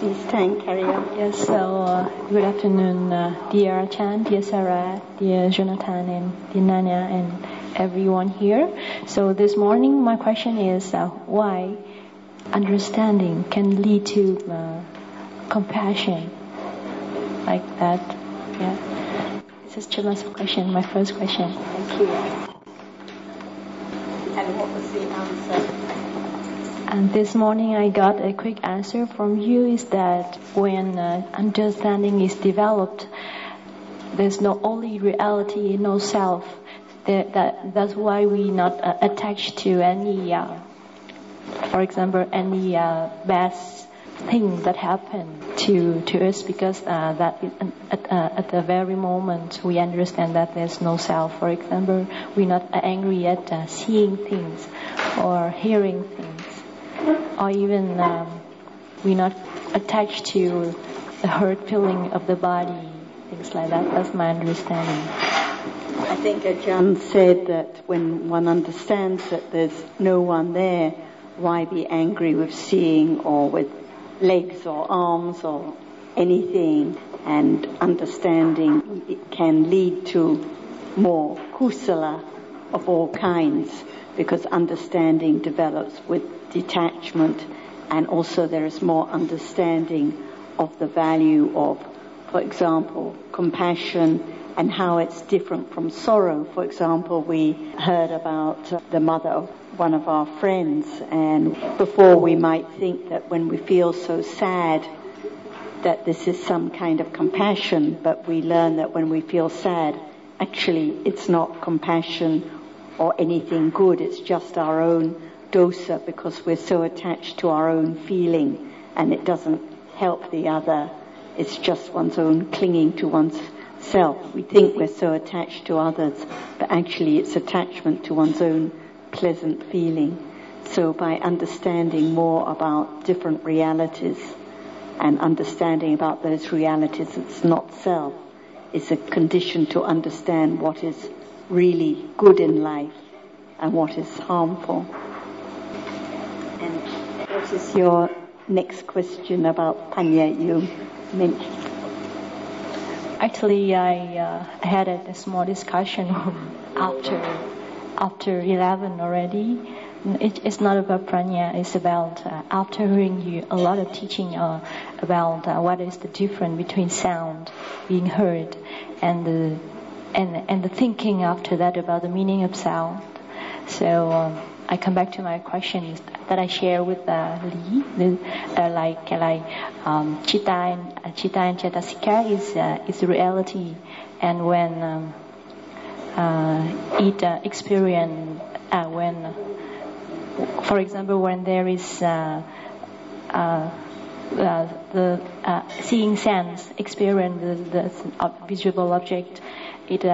please carry on. Yes, so good afternoon, dear Chan, dear Sarah, dear Jonathan, and dear Nanya, and everyone here. So this morning my question is why understanding can lead to compassion like that. Yeah. This is Chima's question, my first question. Thank you. And what was the answer? And this morning I got a quick answer from you is that when understanding is developed, there's no only reality, no self. That's why we not attached to any, for example, any bad thing that happened to us, because that at the very moment we understand that there's no self. For example, we're not angry at seeing things or hearing things, or even we're not attached to the hurt feeling of the body, things like that. That's my understanding. I think Ajahn said that when one understands that there's no one there, why be angry with seeing or with legs or arms or anything? And understanding it can lead to more kusala of all kinds, because understanding develops with detachment, and also there is more understanding of the value of, for example, compassion and how it's different from sorrow. For example, we heard about the mother of one of our friends, and before we might think that when we feel so sad that this is some kind of compassion, but we learn that when we feel sad, actually it's not compassion or anything good, it's just our own dosa, because we're so attached to our own feeling and it doesn't help the other. It's just one's own clinging to one's self. We think we're so attached to others, but actually it's attachment to one's own pleasant feeling. So by understanding more about different realities and understanding about those realities, it's not self, it's a condition to understand what is really good in life and what is harmful. And what is your next question about Panya you mentioned? Actually, I had a small discussion after 11 already. It's not about pranya, it's about after hearing you a lot of teaching about what is the difference between sound being heard and the thinking after that about the meaning of sound. So I come back to my question that I share with Lee, like Chitta and Cetasika is reality, and when it experience when, for example, when there is the seeing sense experience the visual object, it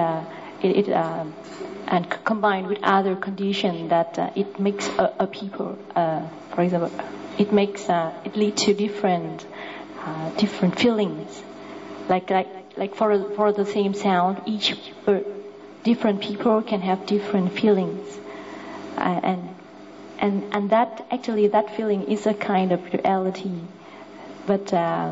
and combined with other conditions that it makes a people, for example, it leads to different feelings, like for the same sound, each different people can have different feelings, and that actually that feeling is a kind of reality, but.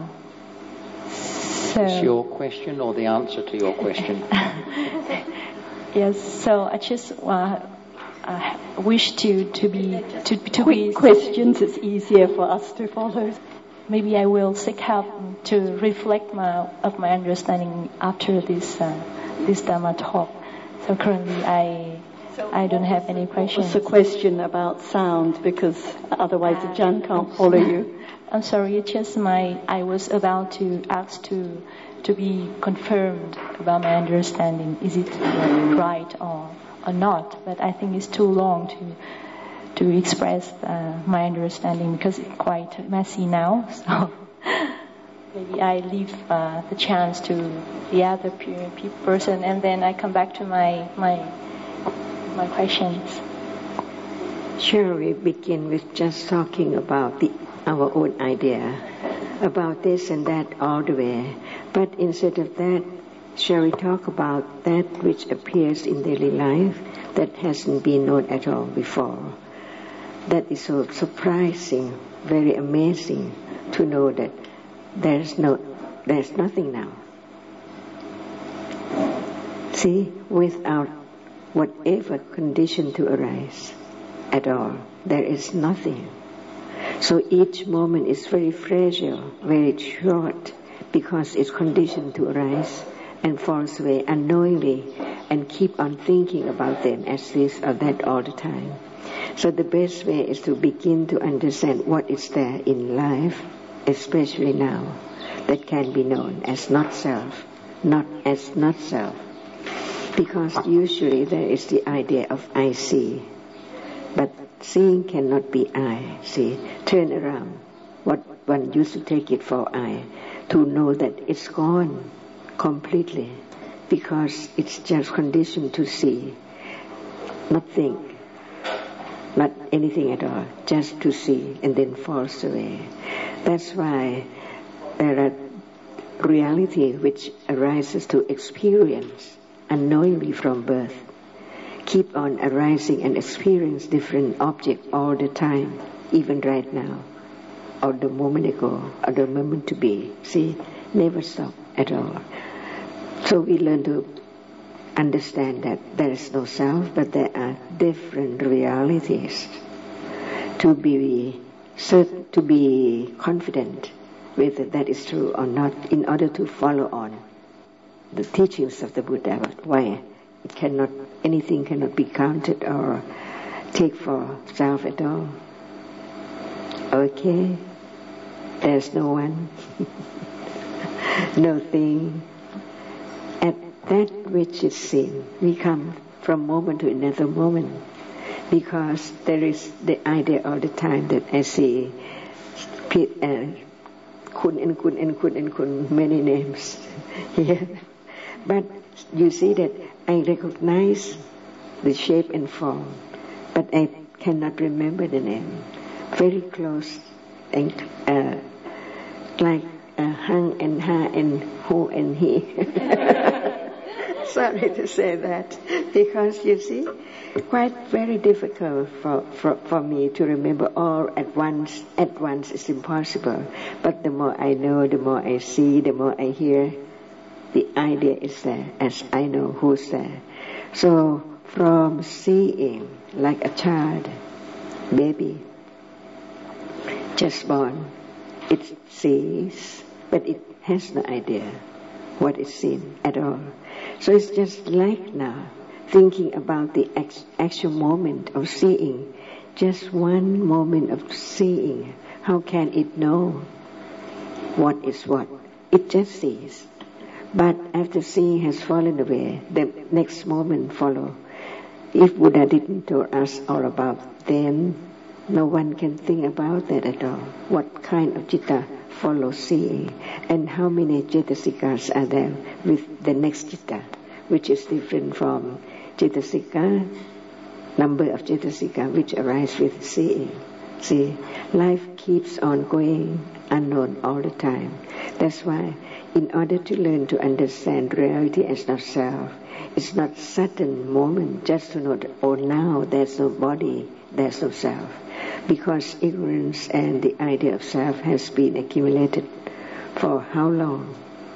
So is your question or the answer to your question? Yes, so I just wish to be questions. It's easier for us to follow. Maybe I will seek help to reflect my understanding after this Dhamma talk. So currently I don't have any questions. What's the question about sound? Because otherwise Ajahn can't follow you. I'm sorry, it's just I was about to ask to be confirmed about my understanding. Is it right or not? But I think it's too long to express my understanding because it's quite messy now. So maybe I leave the chance to the other person, and then I come back to my questions. Sure, we begin with just talking about our own idea about this and that all the way. But instead of that, shall we talk about that which appears in daily life that hasn't been known at all before? That is so surprising, very amazing to know that there's nothing now. See, without whatever condition to arise at all, there is nothing. So each moment is very fragile, very short, because it's conditioned to arise and falls away unknowingly, and keep on thinking about them as this or that all the time. So the best way is to begin to understand what is there in life, especially now, that can be known as not self, not as not self. Because usually there is the idea of I see, but seeing cannot be I. See, turn around. What one used to take it for I, to know that it's gone completely, because it's just conditioned to see, not think, not anything at all, just to see, and then falls away. That's why there are reality which arises to experience unknowingly from birth, keep on arising and experience different objects all the time, even right now, or the moment ago, or the moment to be. See, never stop at all. So we learn to understand that there is no self, but there are different realities. To be certain, to be confident whether that is true or not, in order to follow on the teachings of the Buddha, why anything cannot be counted or take for self at all. Okay, there's no one, no thing. At that which is seen, we come from moment to another moment, because there is the idea all the time that I see kun and kun and kun and kun, many names here. But you see that I recognize the shape and form, but I cannot remember the name. Very close, and like hang and ha and who and he. Sorry to say that, because you see, quite very difficult for me to remember all at once. At once is impossible. But the more I know, the more I see, the more I hear, the idea is there, as I know who's there. So from seeing, like a child, baby, just born, it sees, but it has no idea what is seen at all. So it's just like now, thinking about the actual moment of seeing, just one moment of seeing. How can it know what is what? It just sees. But after seeing has fallen away, the next moment follow. If Buddha didn't tell us all about them, no one can think about that at all. What kind of citta follows seeing, and how many cetasikas are there with the next citta, which is different from cetasika, number of cetasika which arise with seeing. See, life keeps on going unknown all the time. That's why, in order to learn to understand reality as not self, it's not sudden moment just to know that, oh, now there's no body, there's no self. Because ignorance and the idea of self has been accumulated for how long?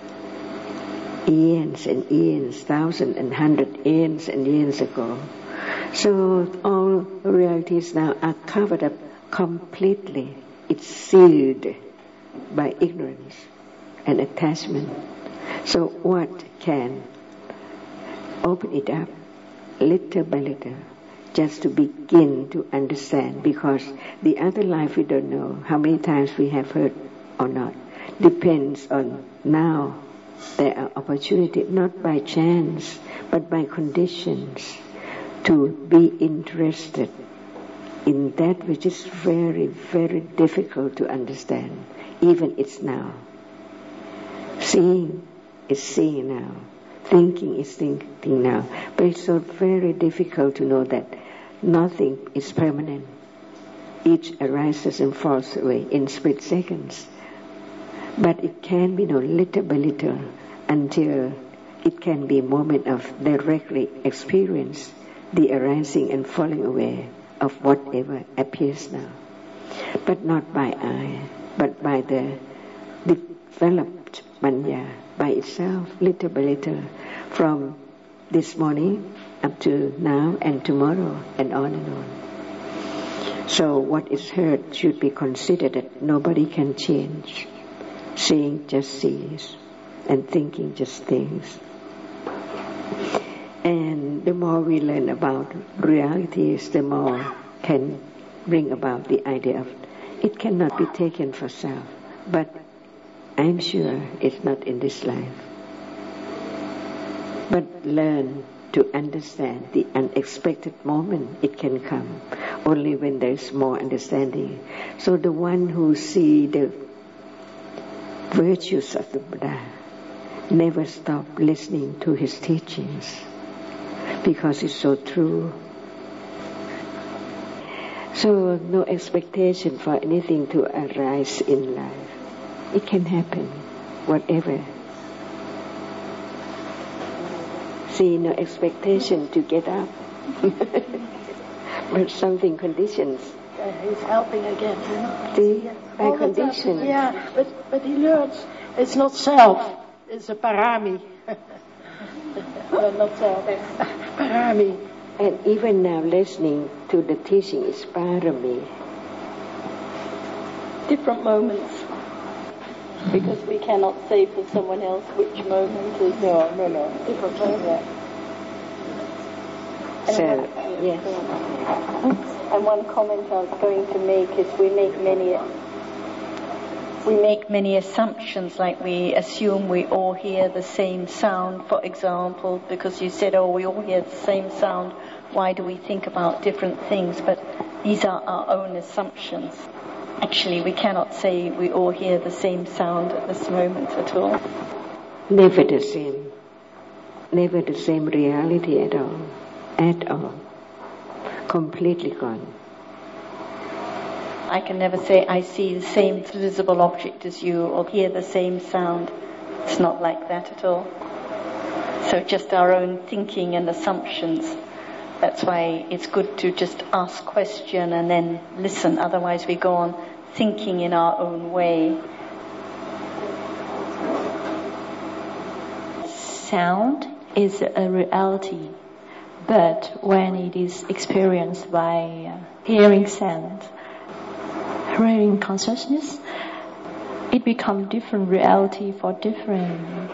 Eons and eons, thousands and hundred eons and eons ago. So all realities now are covered up completely. It's sealed by ignorance and attachment. So what can open it up little by little, just to begin to understand? Because the other life we don't know how many times we have heard or not. Depends on now. There are opportunities, not by chance, but by conditions, to be interested in that which is very, very difficult to understand. Even it's now. Seeing is seeing now. Thinking is thinking now. But it's so very difficult to know that nothing is permanent. Each arises and falls away in split seconds. But it can be known little by little until it can be a moment of directly experience the arising and falling away of whatever appears now. But not by eye, but by the developed panya by itself, little by little, from this morning up to now and tomorrow and on and on. So what is heard should be considered that nobody can change. Seeing just sees, and thinking just thinks. And the more we learn about realities, the more can bring about the idea of it cannot be taken for self. But I'm sure it's not in this life. But learn to understand the unexpected moment it can come only when there is more understanding. So the one who see the virtues of the Buddha never stop listening to his teachings because it's so true. So no expectation for anything to arise in life. It can happen, whatever. See, no expectation to get up. But something conditions. He's helping again, you know. See, by condition. Yeah, but he learns it's not self, it's a parami. No, not self, parami. And even now listening to the teaching is parami. Different moments. Because we cannot say for someone else which moment is... No, different moment. So, yes. And one comment I was going to make is we make many assumptions, like we assume we all hear the same sound, for example, because you said, we all hear the same sound, why do we think about different things? But these are our own assumptions. Actually, we cannot say we all hear the same sound at this moment at all. Never the same. Never the same reality at all. At all. Completely gone. I can never say I see the same visible object as you or hear the same sound. It's not like that at all. So just our own thinking and assumptions. That's why it's good to just ask question and then listen. Otherwise we go on thinking in our own way. Sound is a reality, but when it is experienced by hearing sound, hearing consciousness, it becomes different reality for different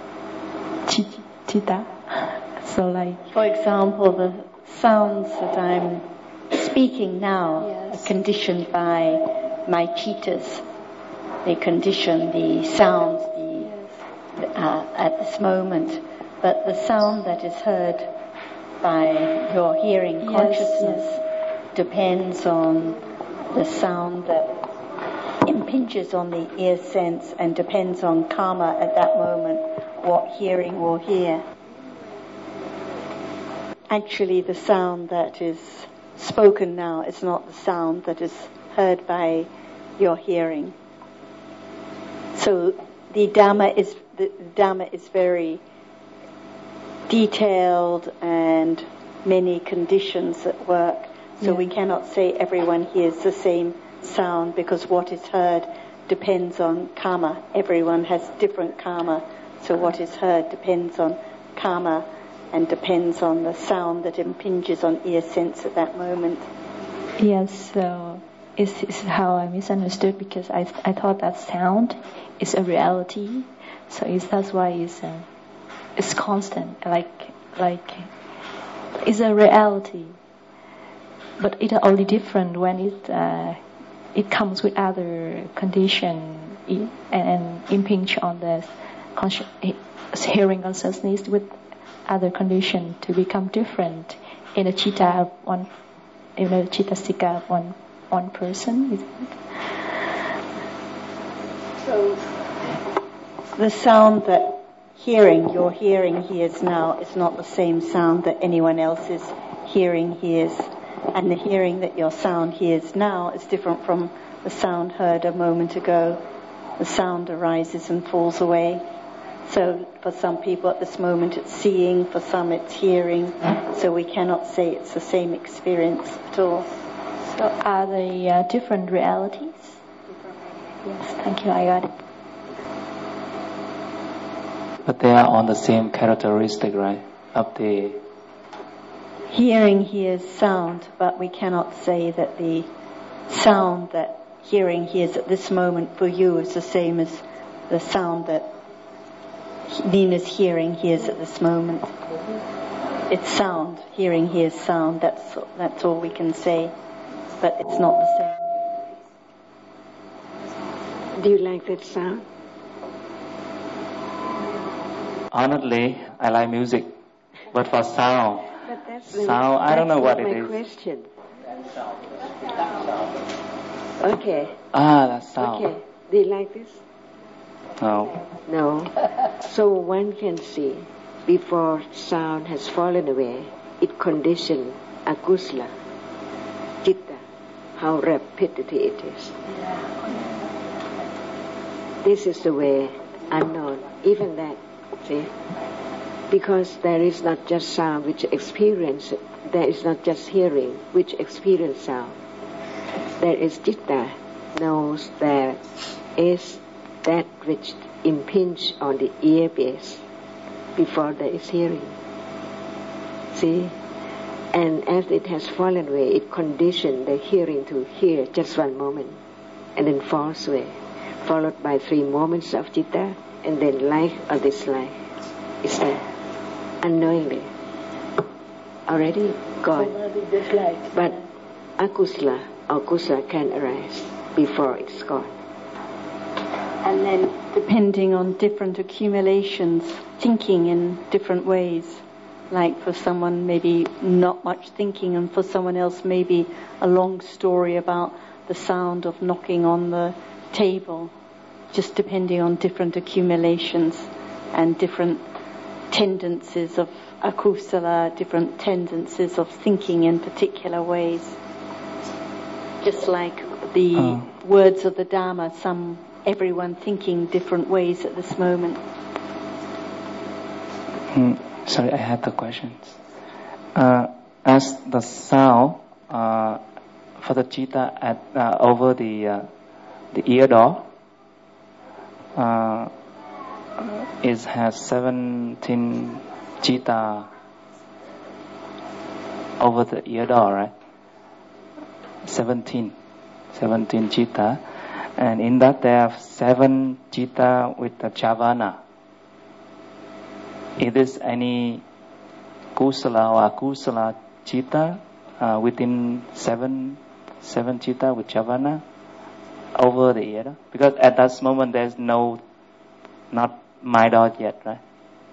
citta. So like, for example, the sounds that I'm speaking now yes, are conditioned by my chittas. They condition the sounds at this moment. But the sound that is heard by your hearing consciousness depends on the sound that impinges on the ear sense and depends on karma at that moment, what hearing will hear. Actually, the sound that is spoken now is not the sound that is heard by your hearing. So the Dhamma is very detailed and many conditions at work. So we cannot say everyone hears the same sound because what is heard depends on karma. Everyone has different karma. So what is heard depends on karma and depends on the sound that impinges on ear sense at that moment. Yes, so it's how I misunderstood because I thought that sound is a reality. So that's why it's constant, like it's a reality. But it's only different when it comes with other condition and impinge on the hearing consciousness with other condition to become different in a citta of one, in a cittasika of one person. So the sound that your hearing hears now is not the same sound that anyone else's hearing hears. And the hearing that your sound hears now is different from the sound heard a moment ago. The sound arises and falls away. So for some people at this moment it's seeing, for some it's hearing. So we cannot say it's the same experience at all. So are they different realities? Yes, thank you, I got it. But they are on the same characteristic, right? Up there. Hearing hears sound, but we cannot say that the sound that hearing hears at this moment for you is the same as the sound that Nina's hearing hears at this moment. It's sound. Hearing hears sound. That's all we can say, but it's not the same. Do you like that sound? Honestly, I like music, but for sound, I don't know what it is. Question. Okay. That sound. Okay. Do you like this? No. No. So one can see, before sound has fallen away, it conditioned akusala, citta, how repetitive it is. This is the way unknown, even that, see? Because there is not just sound which experience, there is not just hearing which experience sound. There is citta, knows there is that which impinge on the ear base before there is hearing. See? And as it has fallen away, it conditioned the hearing to hear just one moment and then falls away, followed by 3 moments of citta, and then like or dislike is there, unknowingly, already gone. But akusala or kusala can arise before it's gone. And then, depending on different accumulations, thinking in different ways. Like for someone, maybe not much thinking, and for someone else, maybe a long story about the sound of knocking on the table. Just depending on different accumulations and different tendencies of akusala, different tendencies of thinking in particular ways. Just like the words of the Dharma, everyone thinking different ways at this moment. Sorry, I had the questions. As the sound for the citta over the ear door, it has 17 citta over the ear door, right? 17 citta. And in that there are 7 citta with the jhavana. Is there any kusala or akusala citta within 7 citta with jhavana over the ear? Because at that moment there's not mind out yet, right?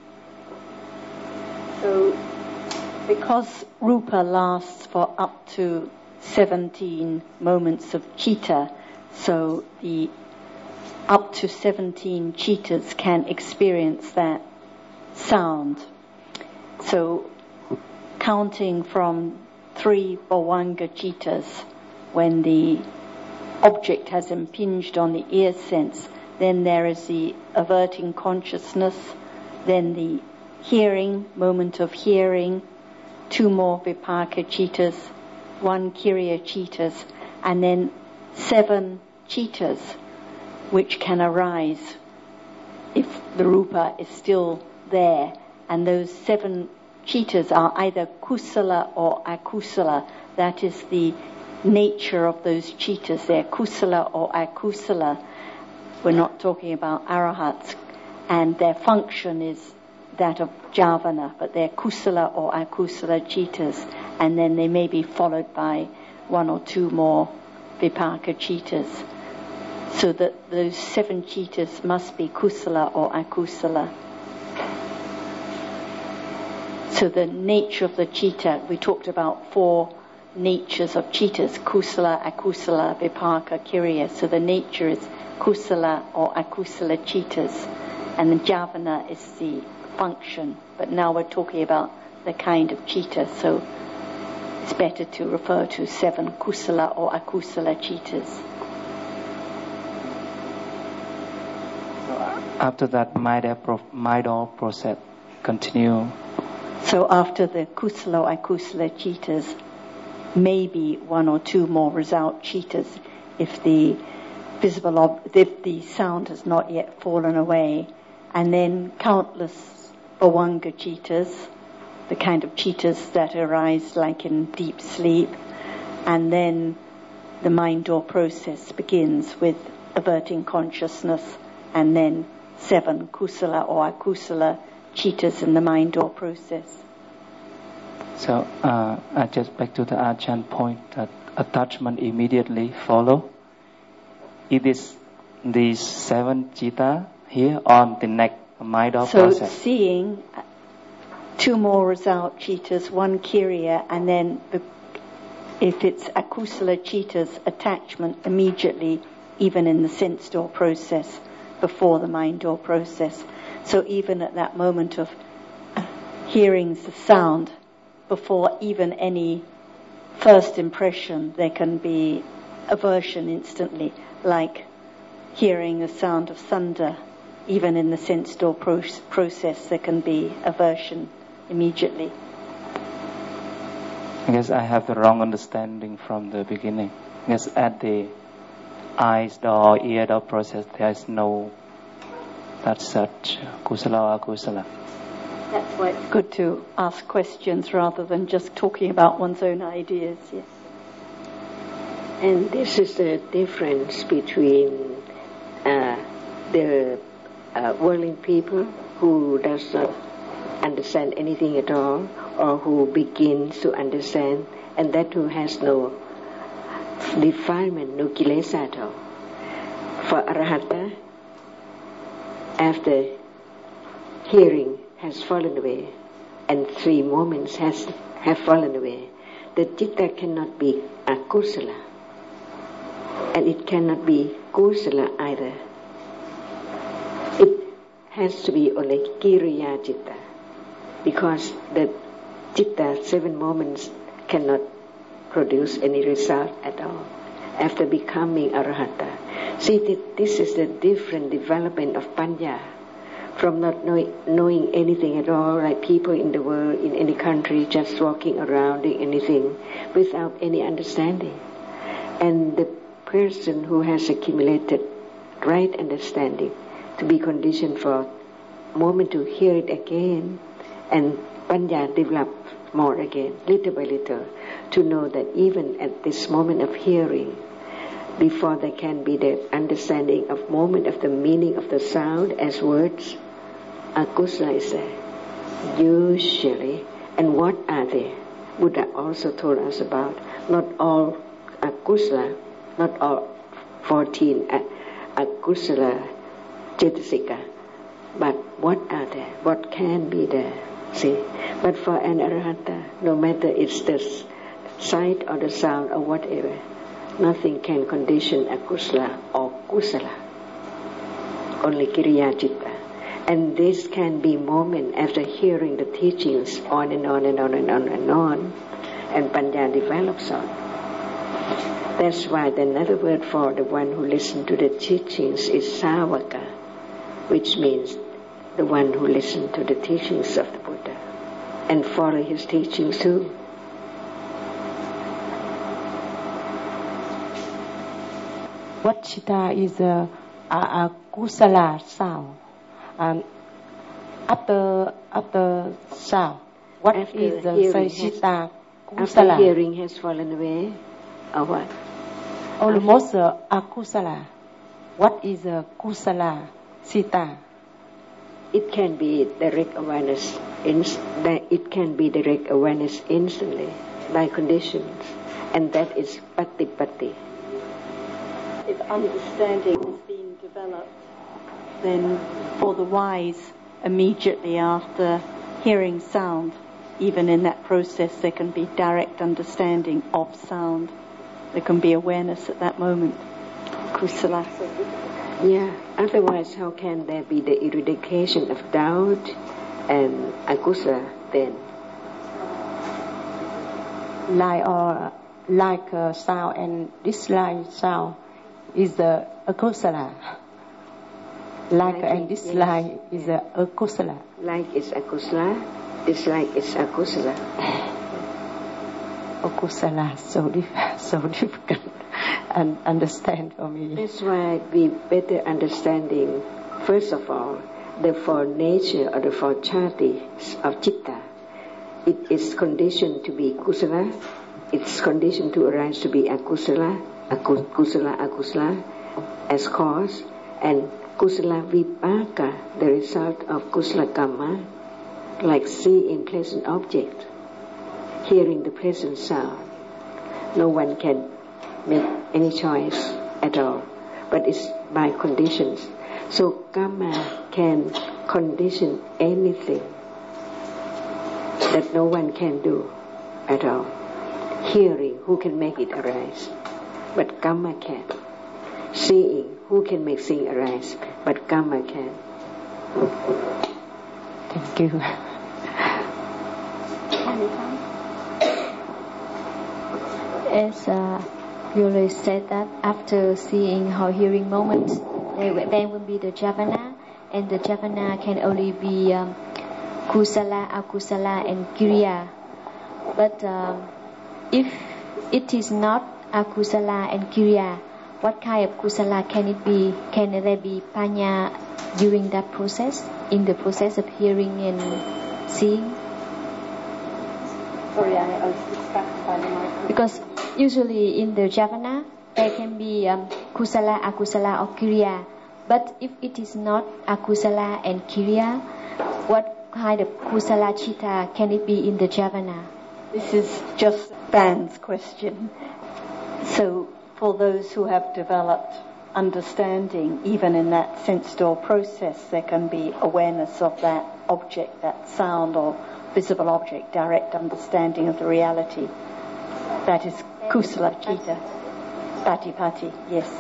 So, because rupa lasts for up to 17 moments of citta, so the up to 17 cittas can experience that sound. So counting from 3 bhavanga cittas, when the object has impinged on the ear sense, then there is the averting consciousness, then the hearing, moment of hearing, 2 more vipaka cittas, 1 kiriya cittas, and then 7 cittas which can arise if the rupa is still there. And those 7 cittas are either kusala or akusala. That is the nature of those cittas. They're kusala or akusala. We're not talking about arahats. And their function is that of jhavana, but they're kusala or akusala cittas. And then they may be followed by 1 or 2 more vipaka cittas. So that those 7 cittas must be kusala or akusala. So the nature of the citta, we talked about 4 natures of cittas, kusala, akusala, vipaka, kiriya. So the nature is kusala or akusala cittas, and the jhavana is the function. But now we're talking about the kind of citta, so it's better to refer to 7 kusala or akusala cittas. After that, Maydaw process continue. So after the kusala or akusala cittas, maybe 1 or 2 more result cittas if the if the sound has not yet fallen away, and then countless bhavanga citas, the kind of citas that arise like in deep sleep, and then the mind door process begins with averting consciousness, and then 7 kusala or akusala citas in the mind door process. So I just back to the Ajahn point that attachment immediately follow. It is these 7 citta here on the neck mind door process. So seeing 2 more result citas, 1 kiriya, and then if it's akusala citas, attachment immediately, even in the sense door process, before the mind door process. So even at that moment of hearing the sound, before even any first impression, there can be aversion instantly, like hearing the sound of thunder. Even in the sense door process, there can be aversion immediately. I guess I have the wrong understanding from the beginning. Because at the eyes door, ear door process, there is no that such kusala or akusala. That's why it's good to ask questions rather than just talking about one's own ideas. Yes. And this is the difference between the worldly people who does not understand anything at all, or who begins to understand, and that who has no defilement, no kilesa at all. For Arahata, after hearing has fallen away, and 3 moments have fallen away, the citta cannot be akusala, and it cannot be kusala either. It has to be only kiriya citta, because the citta 7 moments cannot produce any result at all after becoming arahata. See, this is the different development of panya, from not knowing anything at all, like people in the world, in any country, just walking around doing anything without any understanding. And the person who has accumulated right understanding to be conditioned for a moment to hear it again, and panya develop more again, little by little, to know that even at this moment of hearing, before there can be the understanding of moment of the meaning of the sound as words, akusala is there. Usually, and what are they? Buddha also told us about. Not all akusala, not all 14 akusala cetasika, but what are there? What can be there? See, but for an arahata, no matter it's the sight or the sound or whatever, nothing can condition akusala or kusala. Only kiriya citta. And this can be moment after hearing the teachings on and on and on and on and on, and panya develops on. That's why another word for the one who listens to the teachings is sāvaka, which means the one who listens to the teachings of the Buddha and follow his teachings too. What citta is a kusala sound? And after sound, what After is the citta kusala? After hearing has fallen away, or what? Almost akusala. What is a kusala citta? It can be direct awareness. It can be direct awareness instantly by conditions, and that is patipatti. If understanding has been developed, then for the wise, immediately after hearing sound, even in that process, there can be direct understanding of sound. There can be awareness at that moment. Kusala. Yeah, otherwise how can there be the eradication of doubt and akusala then? Like sound and dislike sound is the akusala. Like and dislike is the akusala. Like is akusala, dislike is akusala. Akusala, so difficult and understand for me. That's why we better understanding, first of all, the four nature or the four chati of citta, it is conditioned to be kusala, it's conditioned to arise to be akusala, akusala as cause, and kusala vipaka, the result of kusala kamma, like seeing pleasant object, hearing the pleasant sound. No one can make any choice at all, but it's by conditions. So kamma can condition anything that no one can do at all. Hearing, who can make it arise? But kamma can. Seeing, who can make seeing arise? But kamma can. Thank you. As you said that after seeing or hearing moments, there will be the jhana, and the jhana can only be kusala, akusala, and kiriya. But if it is not akusala and kiriya, what kind of kusala can it be? Can there be panya during that process, in the process of hearing and seeing? Sorry, I was distracted by the microphone. Because usually in the jhana, there can be kusala, akusala, or kiriya. But if it is not akusala and kiriya, what kind of kusala citta can it be in the jhana? This is just Dan's question. So, for those who have developed understanding, even in that sense door process, there can be awareness of that object, that sound or visible object, direct understanding of the reality. That is kusala citta. Patipati, yes.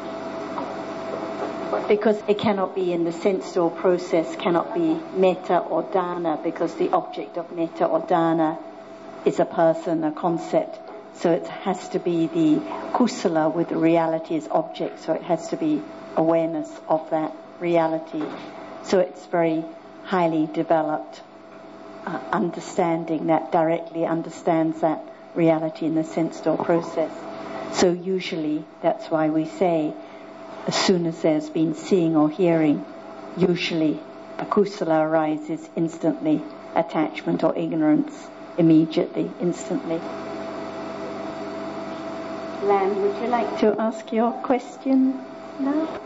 Because it cannot be in the sense door process, cannot be metta or dana, because the object of metta or dana is a person, a concept. So it has to be the kusala with the reality as object, so it has to be awareness of that reality. So it's very highly developed understanding that directly understands that reality in the sense door process. So usually that's why we say as soon as there's been seeing or hearing, usually a kusala arises instantly, attachment or ignorance immediately, instantly. Lam, would you like to ask your question now?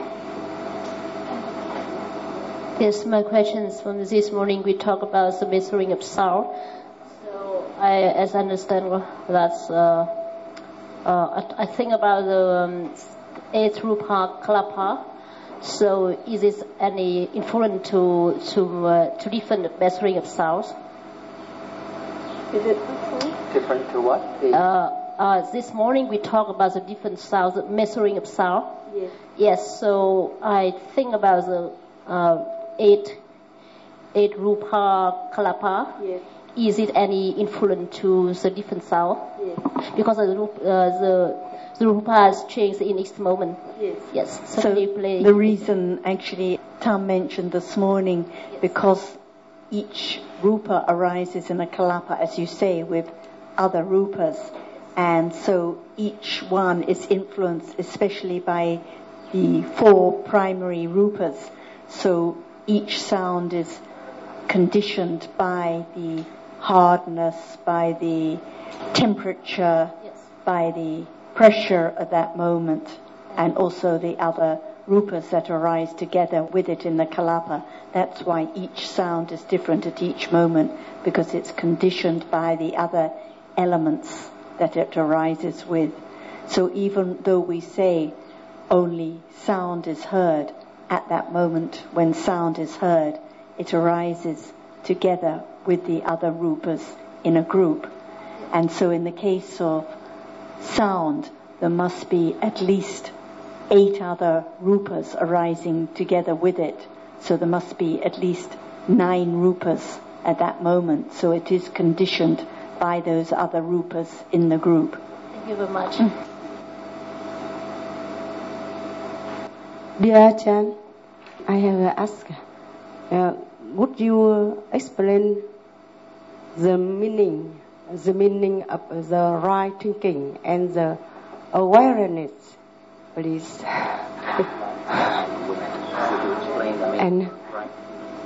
Yes, my question is from this morning we talk about the measuring of sound. So as I understand that's I think about the eighth rupa kalapa. So is this any influence to different measuring of sounds? Is it possible? Different to what? This morning we talk about the different sounds, measuring of sound. Yes. Yes. So I think about the eight rupa kalapa. Yes. Is it any influence to the different sound? Yes. Because the rupas change in each moment. Yes. Yes. So the reason actually Tam mentioned this morning, because each rupa arises in a kalapa, as you say, with other rupas, and so each one is influenced especially by the four primary rupas. So each sound is conditioned by the hardness, by the temperature, yes, by the pressure at that moment, and also the other rupas that arise together with it in the kalapa. That's why each sound is different at each moment, because it's conditioned by the other elements that it arises with. So even though we say only sound is heard, at that moment when sound is heard, it arises together with the other rupas in a group. And so in the case of sound, there must be at least 8 other rupas arising together with it. So there must be at least 9 rupas at that moment. So it is conditioned by those other rupas in the group. Thank you very much. Dear Chan, I have asked, would you explain the meaning of the right thinking and the awareness, please?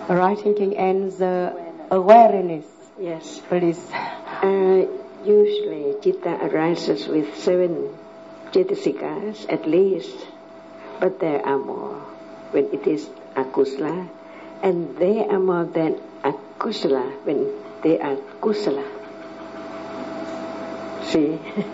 right thinking and the awareness. Yes. Please. Usually, citta arises with 7 cetasikas at least, but there are more when it is akusala, and there are more than akusala when they are kusala. See,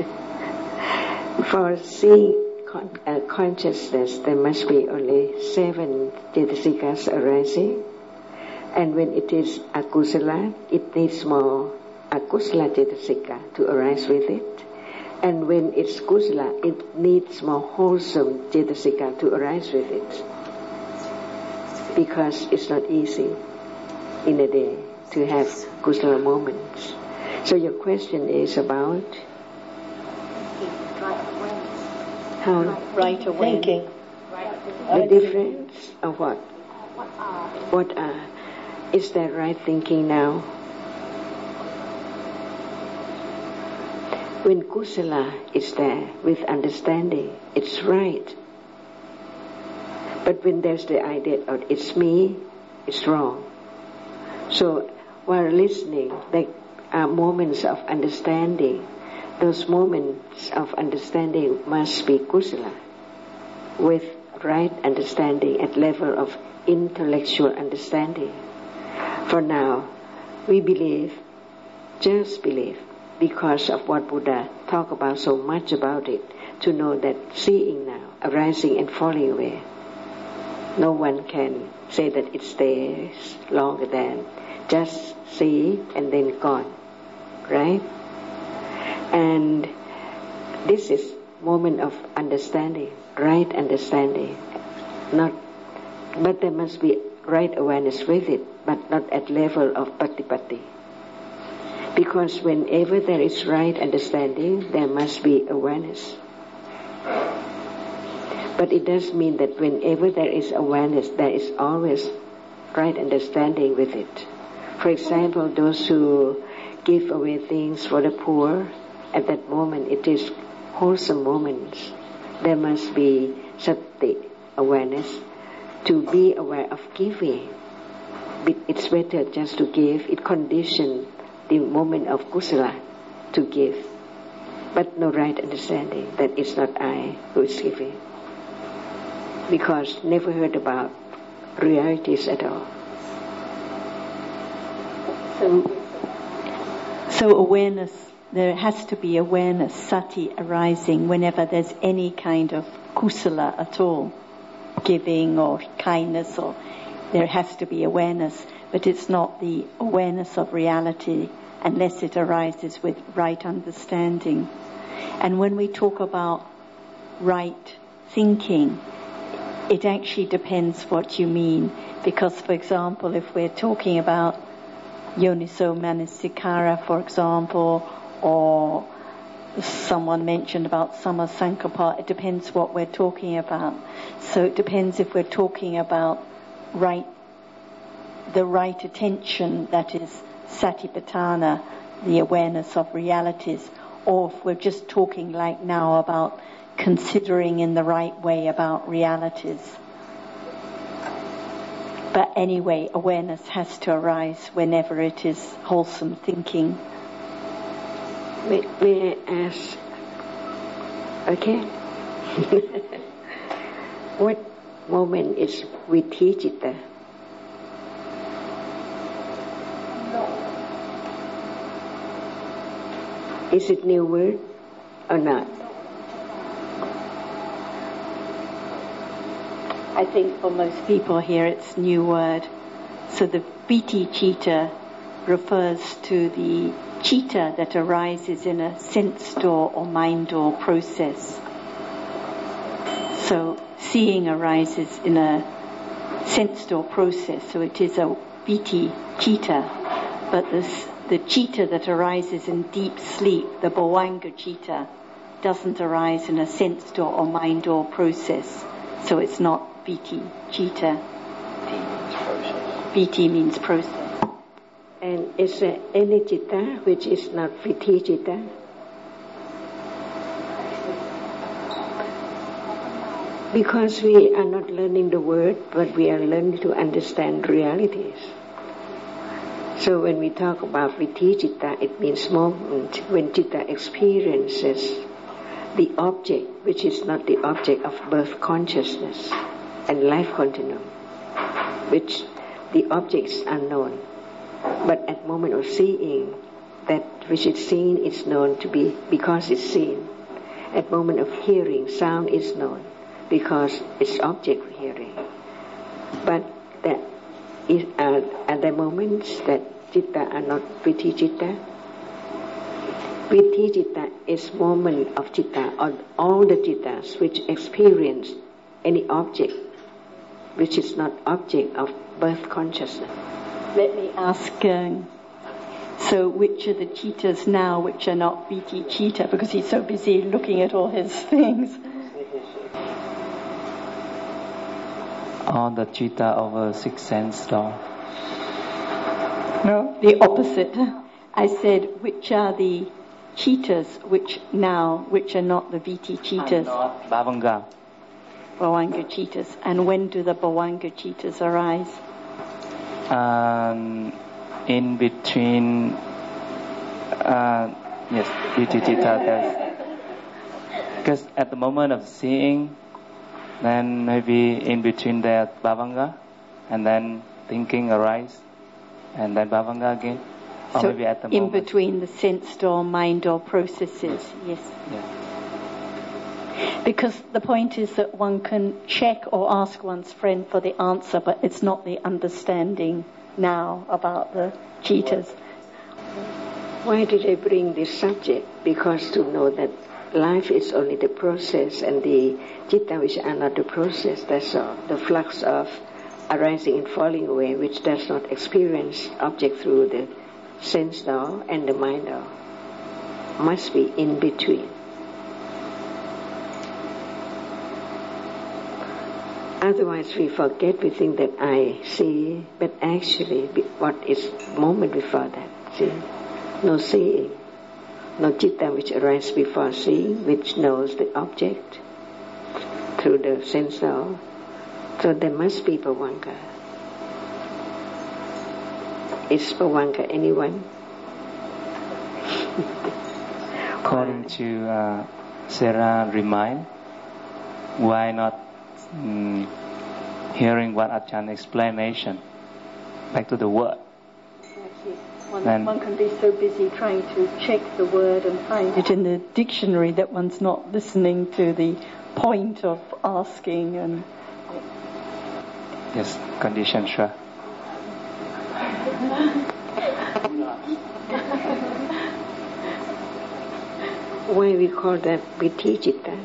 for seeing consciousness, there must be only 7 cetasikas arising, and when it is akusala, it needs more akusala cetasika to arise with it, and when it's kusala, it needs more wholesome cetasika to arise with it, because it's not easy in a day to have kusala moments. So your question is about how Right awareness. the difference of what? What are? Is that right thinking now? When kusala is there with understanding, it's right. But when there's the idea of it's me, it's wrong. So while listening, there are moments of understanding. Those moments of understanding must be kusala, with right understanding at level of intellectual understanding. For now, we believe, just believe, because of what Buddha talked about so much about it, to know that seeing now, arising and falling away, no one can say that it stays longer than just see and then gone, right? And this is moment of understanding, right understanding, but there must be right awareness with it, but not at level of patipatti. Because whenever there is right understanding, there must be awareness. But it does mean that whenever there is awareness, there is always right understanding with it. For example, those who give away things for the poor, at that moment it is wholesome moments. There must be sati, awareness, to be aware of giving. It's better just to give. It conditions the moment of kusala to give, but no right understanding that it's not I who is giving, because never heard about realities at all. So awareness, there has to be awareness, sati, arising whenever there's any kind of kusala at all, giving or kindness, or there has to be awareness, but it's not the awareness of reality unless it arises with right understanding. And when we talk about right thinking, it actually depends what you mean, because, for example, if we're talking about yoniso manasikara, for example, or someone mentioned about samasankappa, it depends what we're talking about. So it depends if we're talking about the right attention, that is satipatthana, the awareness of realities, or if we're just talking like now about considering in the right way about realities. But anyway, awareness has to arise whenever it is wholesome thinking. May I ask? Okay. What moment is viticitta? Is it new word or not? I think for most people here it's new word. So the viticita refers to the citta that arises in a sense door or mind door process. So seeing arises in a sense door process, so it is a viticita. But the citta that arises in deep sleep, the bhavanga citta, doesn't arise in a sense door or mind door process. So it's not viticita. Viti means process. And is there any citta which is not viticita? Because we are not learning the word, but we are learning to understand realities. So when we talk about Viti Citta, it means moment when Citta experiences the object, which is not the object of birth consciousness and life continuum, which the object is unknown. But at moment of seeing, that which is seen is known to be because it's seen. At moment of hearing, sound is known because it's object of hearing. But that is, at the moments that citta are not Viti Citta, Viti Citta is moment of citta, or all the cittas which experience any object which is not object of birth consciousness. Let me ask, so which are the cittas now which are not Viti Citta, because he's so busy looking at all his things? All the citta over 6 sense door. No, the opposite. I said, which are the cittas which are not the Viti Cittas? Bhavanga. Bhavanga Cittas. And when do the Bhavanga Cittas arise? In between, yes, Viti Citta. Because at the moment of seeing, then maybe in between there Bhavanga, and then thinking arise, and then Bhavanga again. Or so maybe at the in moment. between the sense door, mind door processes, yes. Because the point is that one can check or ask one's friend for the answer, but it's not the understanding now about the cittas. Why did I bring this subject? Because to know that life is only the process, and the citta which are not the process, that's all. The flux of arising and falling away, which does not experience object through the sense door and the mind door, must be in between. Otherwise we forget, we think that I see, but actually what is moment before that? See? No seeing, no citta which arises before seeing, which knows the object through the sense door. So there must be Bhavanga. Is Bhavanga anyone? According to Sarah remind, why not hearing what Ajahn explanation back to the word? One can be so busy trying to check the word and find it in the dictionary that one's not listening to the point of asking. And yes, condition, sure. Why we call that Viti Citta?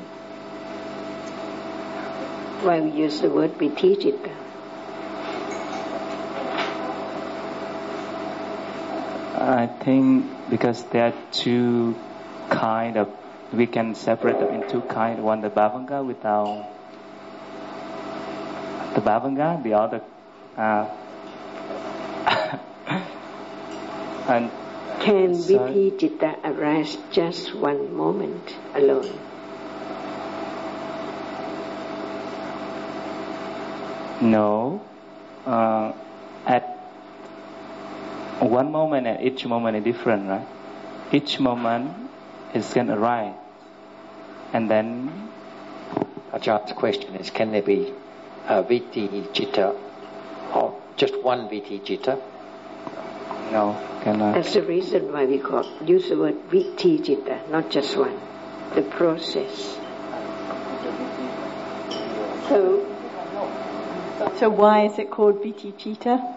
Why we use the word Viti Citta? I think because there are two kind of, we can separate them in two kind. One the Bhavanga without the Bhavanga, the other and can Viti Citta arise just one moment alone? No. At one moment and each moment is different, right? Each moment is going to arise. And then Ajah's question is, can there be a Viti Citta or just one Viti Citta? No, cannot. That's the reason why we use the word Viti Citta, not just one. The process. So why is it called Viti Citta?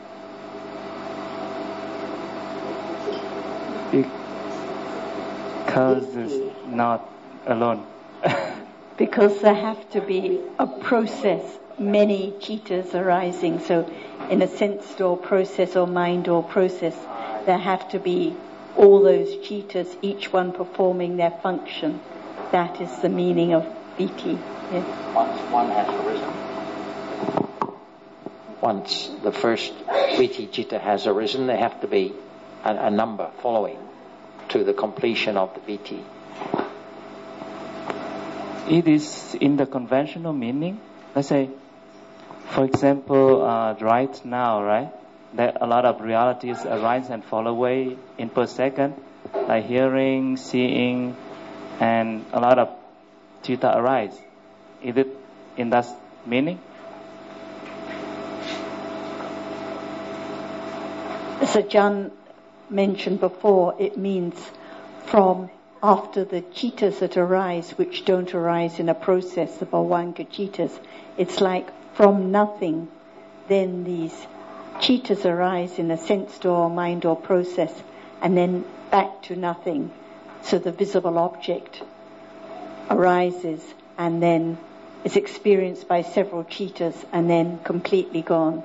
Because it's not alone. Because there have to be a process, many cittas arising. So in a sense door process or mind door process, there have to be all those cittas, each one performing their function. That is the meaning of Viti. Yes. Once one has arisen, once the first Viti Citta has arisen, there have to be a number following to the completion of the Viti. It is in the conventional meaning. Let's say, for example, right now, right? That a lot of realities arise and fall away in per second, like hearing, seeing, and a lot of citta arise. Is it in that meaning? As Ajahn mentioned before, it means from after the cittas that arise, which don't arise in a process, the bhavanga cittas, it's like from nothing, then these cittas arise in a sense door, mind or process, and then back to nothing. So the visible object arises and then is experienced by several cittas and then completely gone.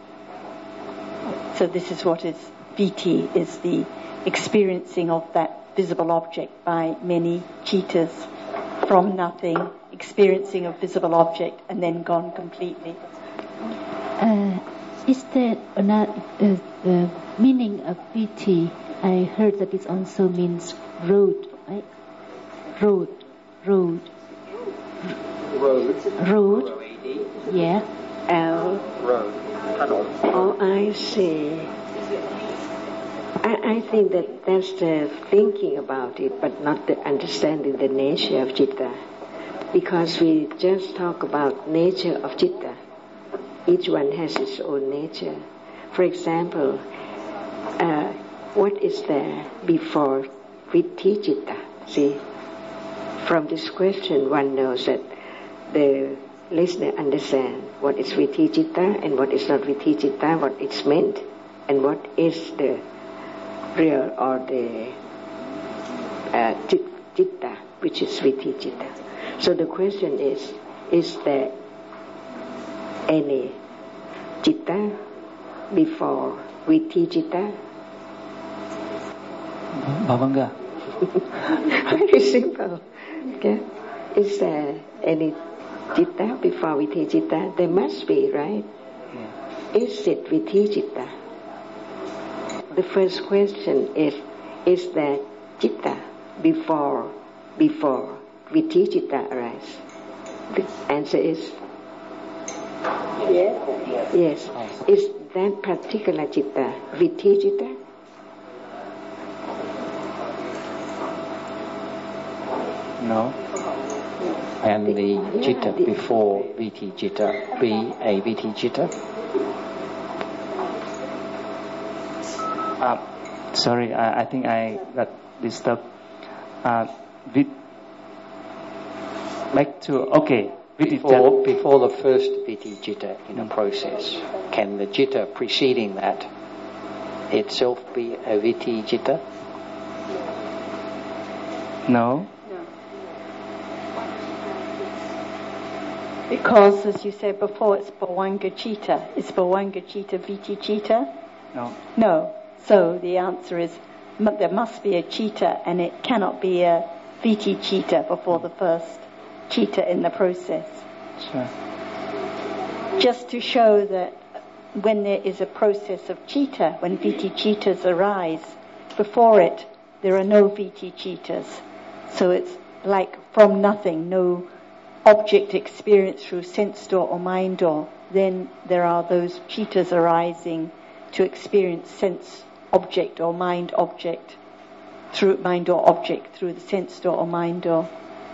So this is what is viti, is the experiencing of that visible object by many cittas, from nothing, experiencing a visible object and then gone completely. Is there another meaning of viti? I heard that it also means road, right? Road. Yeah. Road. Tunnel. Oh, I see. I think that's the thinking about it, but not the understanding the nature of citta. Because we just talk about nature of citta. Each one has its own nature. For example, what is there before viti citta? See, from this question one knows that the listener understands what is viti citta and what is not viti citta, what it's meant, and what is the real or the citta, which is viti citta. So the question is there any citta before viti citta? Bhavanga. Very simple. Okay. Is there any citta before viti citta? There must be, right? Yeah. Is it viti citta? The first question is there citta before viti citta arise? The answer is yes. Yes. Is that particular citta viti citta? No. And the citta before viti citta be a viti citta? Sorry, I think I got disturbed. Before the first viti citta in a process, can the citta preceding that itself be a viti citta? No. Because, as you said before, it's bhavanga citta. Is bhavanga citta viti citta? No. No. So the answer is there must be a citta, and it cannot be a viti citta before the first citta in the process. Sure. Just to show that when there is a process of citta, when viti cittas arise, before it there are no viti cittas. So it's like from nothing, no object experience through sense door or mind door. Then there are those cittas arising to experience sense object or mind object through mind or object through the sense door or mind door.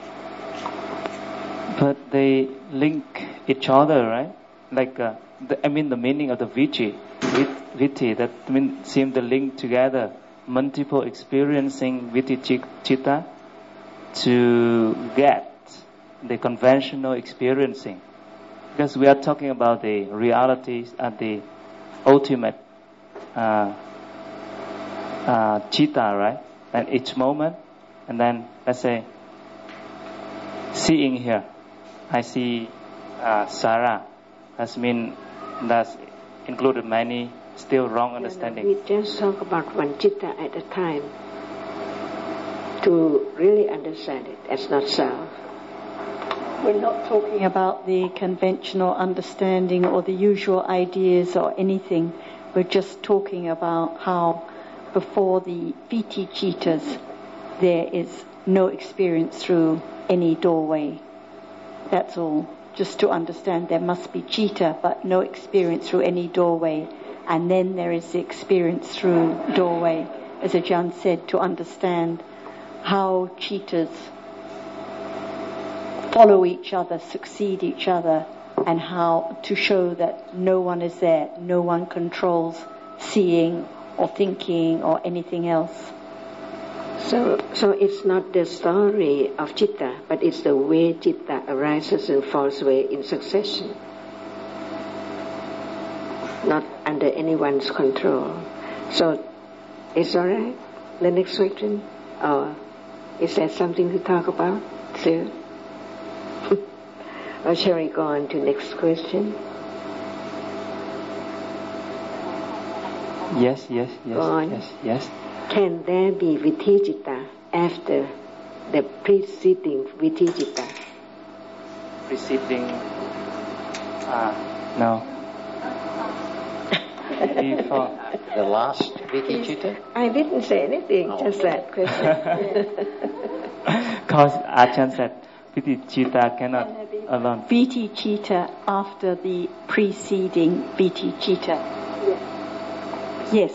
But they link each other, right? Like the meaning of the viti, that seem to link together multiple experiencing viti citta to get the conventional experiencing. Because we are talking about the realities and the ultimate citta, right? And each moment, and then let's say, seeing here, I see Sarah. That's included many still wrong understanding. We just talk about one citta at a time to really understand it as not self. We're not talking about the conventional understanding or the usual ideas or anything. We're just talking about how before the viti cittas there is no experience through any doorway, That's all. Just to understand there must be citta, but no experience through any doorway. And then there is the experience through doorway, as Ajahn said, to understand how cittas follow each other, succeed each other, and how to show that no one is there, no one controls seeing or thinking or anything else. So it's not the story of citta, but it's the way citta arises and falls away in succession, not under anyone's control. So it's all right. The next question, or is there something to talk about, sir? Or shall we go on to next question? Yes. Go on. Yes. Can there be Viticita after the preceding Viticita? Preceding, no. Before. The last Viticita? I didn't say anything, just that question. Because Ajahn said, Viticita cannot alone. Viticita after the preceding Viticita. Yes.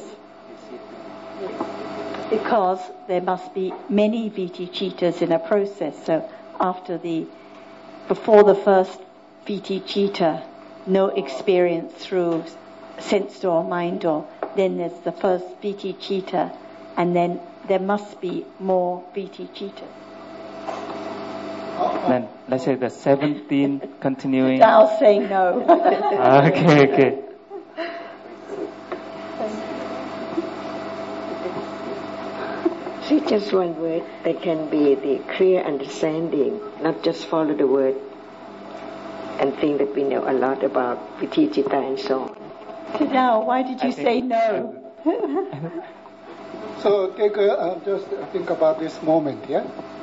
Because there must be many Viticittas in a process. So before the first Viticita, no experience through sense door, mind door. Then there's the first Viticita, and then there must be more Viticittas. Then let's say the 17 continuing. I'll say no. Okay. See, just one word, there can be the clear understanding, not just follow the word and think that we know a lot about Viticita and so on. Now, why did you say no? So just think about this moment, yeah?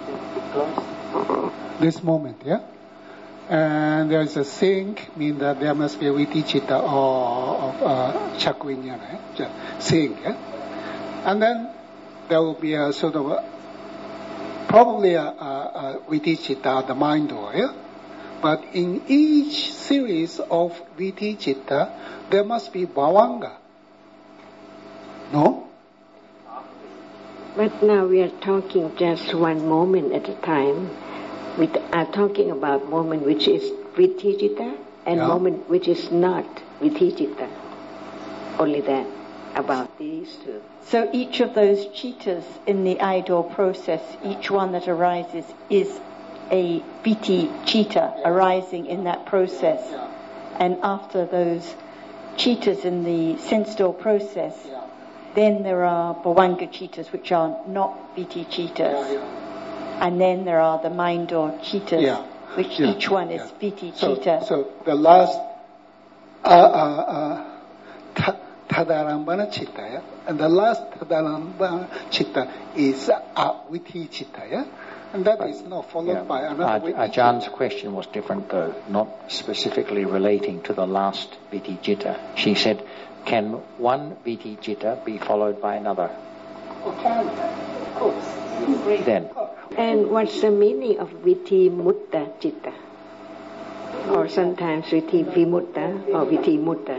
This moment, yeah? And there's a seeing, mean that there must be a Viticita or Chakvinyana, seeing, yeah? And then there will be a sort of probably a Viticita, the mind door, yeah? But in each series of Viticita, there must be Bhavanga. No? But now we are talking just one moment at a time. We are talking about moment which is Viticita and moment which is not Viticita. Only that, about these two. So each of those cittas in the idol process, each one that arises is a Viticita arising in that process. And after those cittas in the sense door process, then there are Bhavanga cittas which are not Viticittas. And then there are the mind door cittas, which each one is Viticita. So the last Tadarambana citta, yeah? And the last Tadarambana citta is Viticita, yeah? And that is not followed by another Viticita. Ajahn's question was different though, not specifically relating to the last Viticita. She said, can one Viticita be followed by another? Of course. Then. And what's the meaning of Vitimutta citta? Or sometimes Vitivimutta or Vitimutta?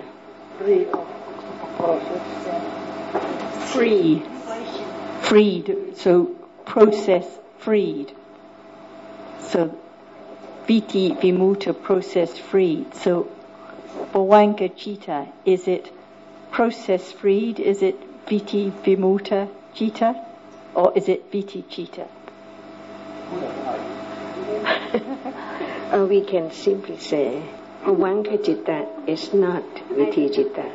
Freed. So process freed. So Vitimutta process freed. So Bhavanga citta, is it process freed? Is it Vitimutta citta? Or is it Viticita? Or we can simply say, Bhavanga citta is not Viticita.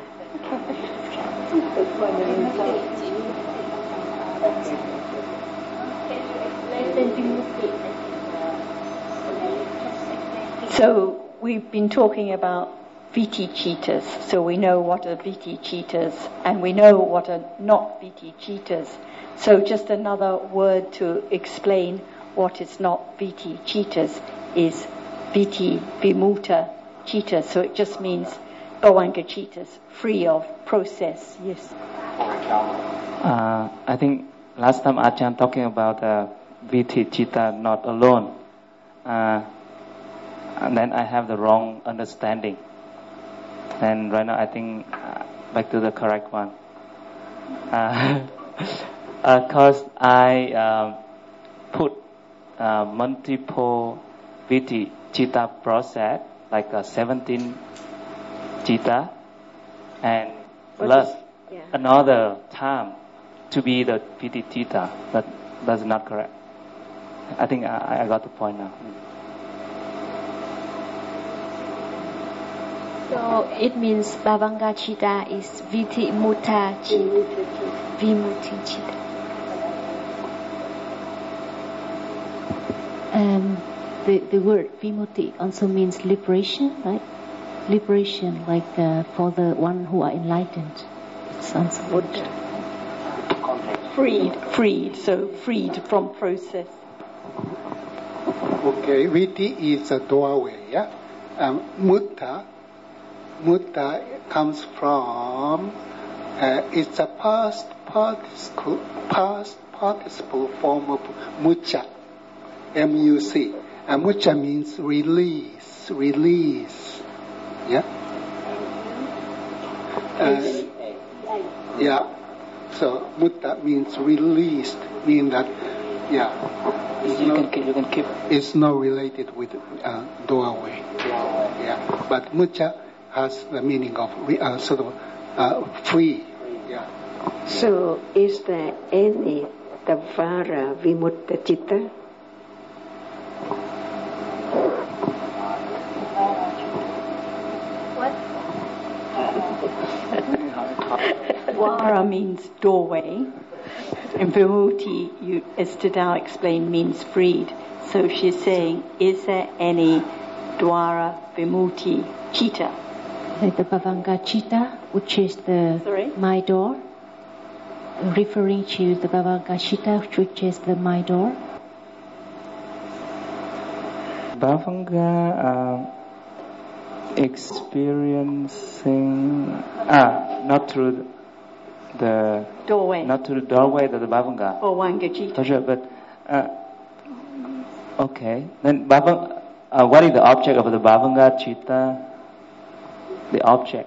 So we've been talking about Viticittas, so we know what are Viticittas, and we know what are not Viticittas. So just another word to explain what is not Viticittas is Vitivimutta cittas. So it just means Bhavanga cittas, free of process. Yes. I think last time Ajahn talking about Viticita not alone. and then I have the wrong understanding. And right now I think back to the correct one. Because I put multiple Viti Chitta process, like 17 Chitta, and plus another time to be the Viti Chitta. That's not correct. I think I got the point now. So it means Bhavanga Chitta is Viti Mutta Chitta. Vimutti Chitta. The word Vimutti also means liberation, right? Liberation, like for the one who are enlightened. It's also freed, so freed from process. Okay, Viti is a doorway, yeah? Mutta comes from, it's a past participle form of mucha, M-U-C. And mucha means release, yeah? Yeah. So mutta means released, mean that, yeah. You can keep. It's not related with doorway. Yeah. But mucha has the meaning of free. Yeah. So, is there any Davara Vimutta Chitta? Dwara means doorway, and Vimutti, as Tadao explained, means freed. So she's saying, is there any Dwara Vimutti Chitta? Like the Bhavanga Chitta, which is the my door, referring to the Bhavanga Chitta, which is the my door. Bhavanga experiencing not through the doorway, not through the doorway of the Bhavanga. Bhavanga Chitta. But okay, then Bhavanga, what is the object of the Bhavanga Chitta? The object.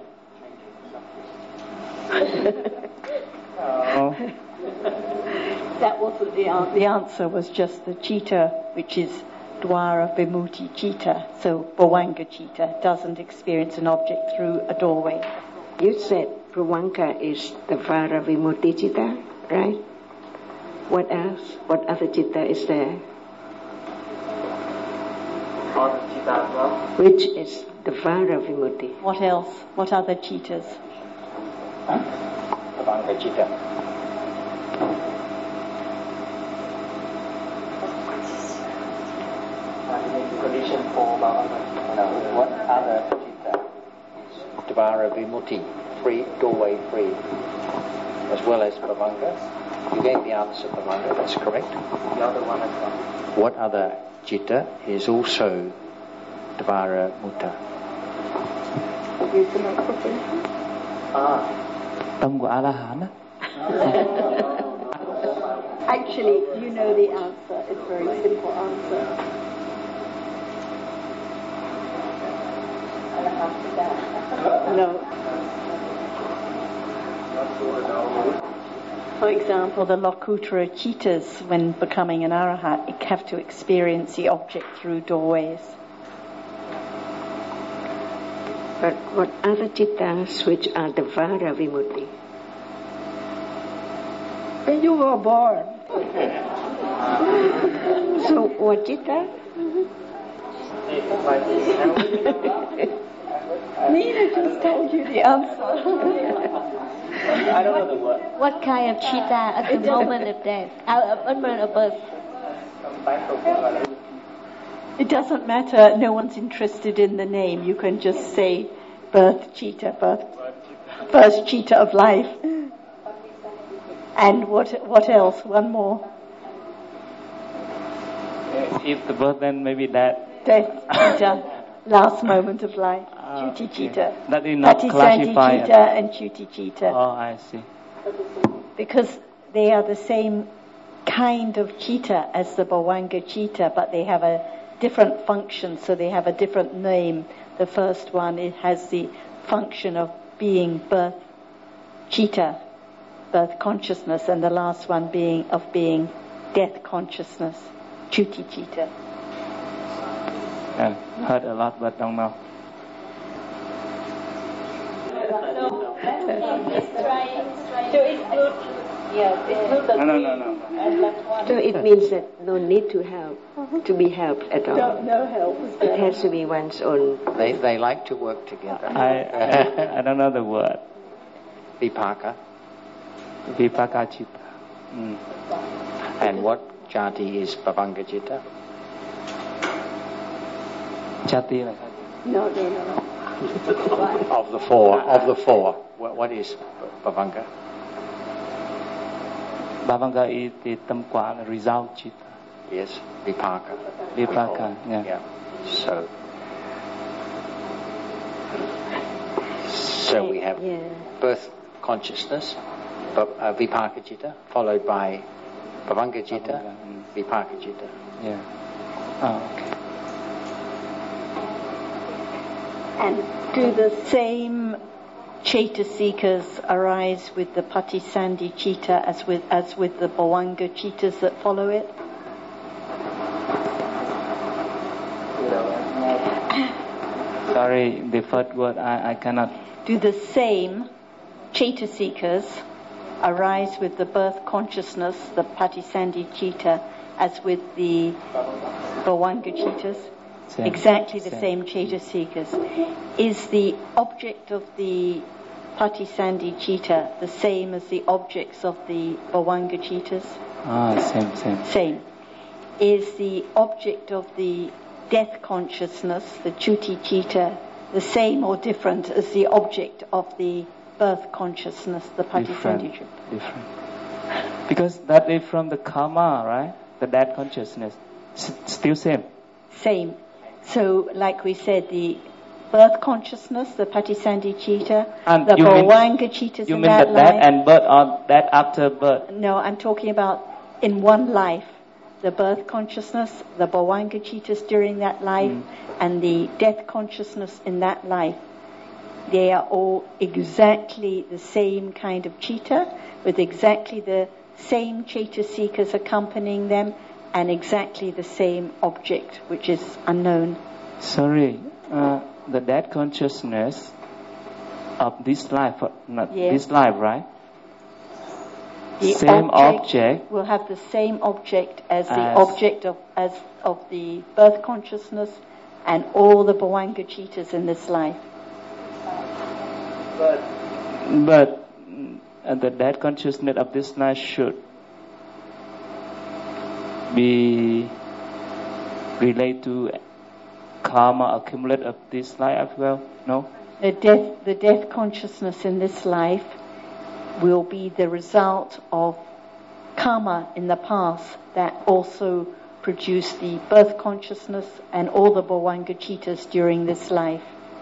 That wasn't the answer was just the Chitta, which is Dwara Vimutti Chitta. So Bhavanga Chitta doesn't experience an object through a doorway. You said Bhavanga is the Dwara Vimutti Chitta, right? What else? What other Chitta is there? Other Chitta as well. Which is the Dwara Vimutti. What else? What other Chittas? Bhavanga Chitta. Condition for Bhavanga. What other Chitta is Dvara Vimutti, free, doorway free, as well as Bhavanga? You gave the answer, Bhavanga, that's correct. The other one as well. What other Chitta is also Dvara Mutta? Use the microphone. Tâm của A-la-hán. Actually, you know the answer. It's a very simple answer. No. For example, the Lokuttara Chittas, when becoming an Arahat, have to experience the object through doorways. But what other Chittas which are the Dvara Vimutti? When you were born. So what Chitta? Nina just told you the answer. I don't know the word. What kind of Chitta at the moment of death? Moment of birth? It doesn't matter. No one's interested in the name. You can just say birth Chitta, first Chitta of life. And what else? One more. If the birth, then maybe that. Death Chitta, last moment of life. Chuti Chitta. That is not classified. Chitta and Chuti Chitta. Oh, I see. Because they are the same kind of Chitta as the Bhavanga Chitta, but they have a different functions, so they have a different name. The first one, it has the function of being birth citta, birth consciousness, and the last one being death consciousness, chuti citta. Heard a lot, but don't know. No. So it means that no need to help, to be helped at all. No help. It has to be one's own. They like to work together. I don't know the word. Vipaka. Citta. And what jati is Bhavanga citta? Jati like No. Of the four, what is Bhavanga? Bhavanga is the tamkwa, result citta. Yes, Vipaka. Yeah. So we have birth consciousness, Vipaka citta, followed by Bhavanga citta, Vipaka citta. Yeah. Oh, okay. And do the same Chaitasikas arise with the Patisandhi citta as with the Bhavanga cittas that follow it? Sorry, the first word I cannot. Do the same Chaitasikas arise with the birth consciousness, the Patisandhi citta, as with the Bhavanga cittas? Exactly the same Chaitasikas. Is the object of the Patisandhi citta the same as the objects of the Bhavanga cittas? Same. Is the object of the death consciousness, the chuti citta, the same or different as the object of the birth consciousness, the Patisandhi citta? Different. Because that is from the karma, right? The death consciousness. Still same. Same. So, like we said, the birth consciousness, the Patisandhi citta, and the Bhavanga cittas you in mean that life. Death and birth or death after birth? No, I'm talking about in one life. The birth consciousness, the Bhavanga cittas during that life, and the death consciousness in that life. They are all exactly the same kind of citta, with exactly the same Chaitasikas accompanying them, and exactly the same object, which is unknown. Sorry, the death consciousness of this life, this life, right? The same object will have the same object as the object of the birth consciousness and all the Bhavanga cittas in this life. But the death consciousness of this life should be related to karma accumulate of this life as well? No? The death consciousness in this life will be the result of karma in the past that also produced the birth consciousness and all the Bhavanga cittas during this life.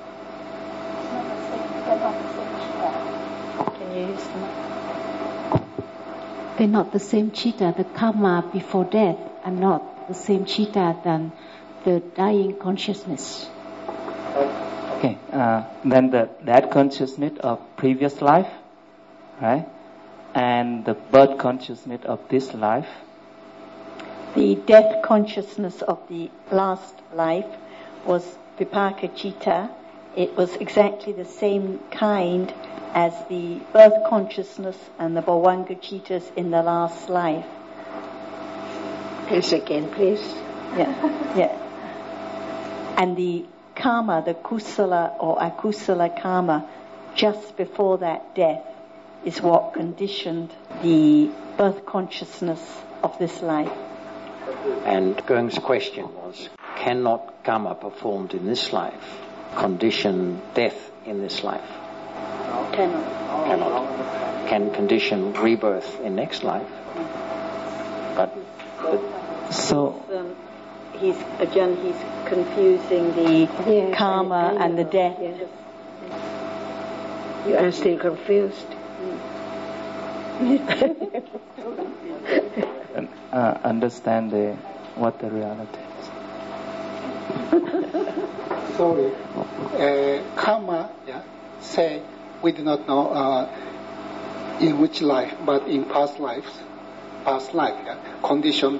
Can you use them? They're not the same citta. The karma before death are not the same citta than the dying consciousness. Okay, then the death consciousness of previous life, right? And the birth consciousness of this life. The death consciousness of the last life was Vipaka citta. It was exactly the same kind as the birth consciousness and the Bhavanga cittas in the last life. Yes, again, please. Yeah. And the karma, the kusala or akusala karma, just before that death, is what conditioned the birth consciousness of this life. And Gung's question was, cannot karma performed in this life condition death in this life? Cannot. Can condition rebirth in next life. But so he's confusing the karma and the death. Yes. You are still confused. Understand what the reality is. Sorry. Karma, say we do not know in which life, but in past life, conditioned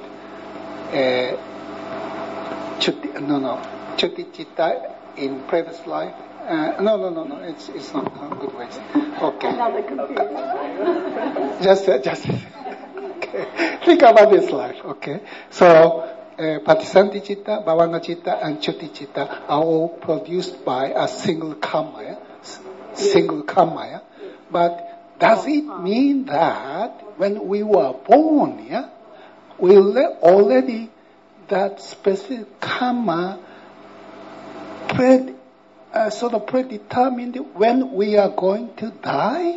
chuti chitta in previous life. No. It's not a good way. Okay. Another confusion. Just okay. Think about this life. Okay. So Patisanti chitta, Bhavanga chitta, and Chuti chitta are all produced by a single karma. Single karma. But does it mean that when we were born, we already that specific karma sort of predetermined when we are going to die?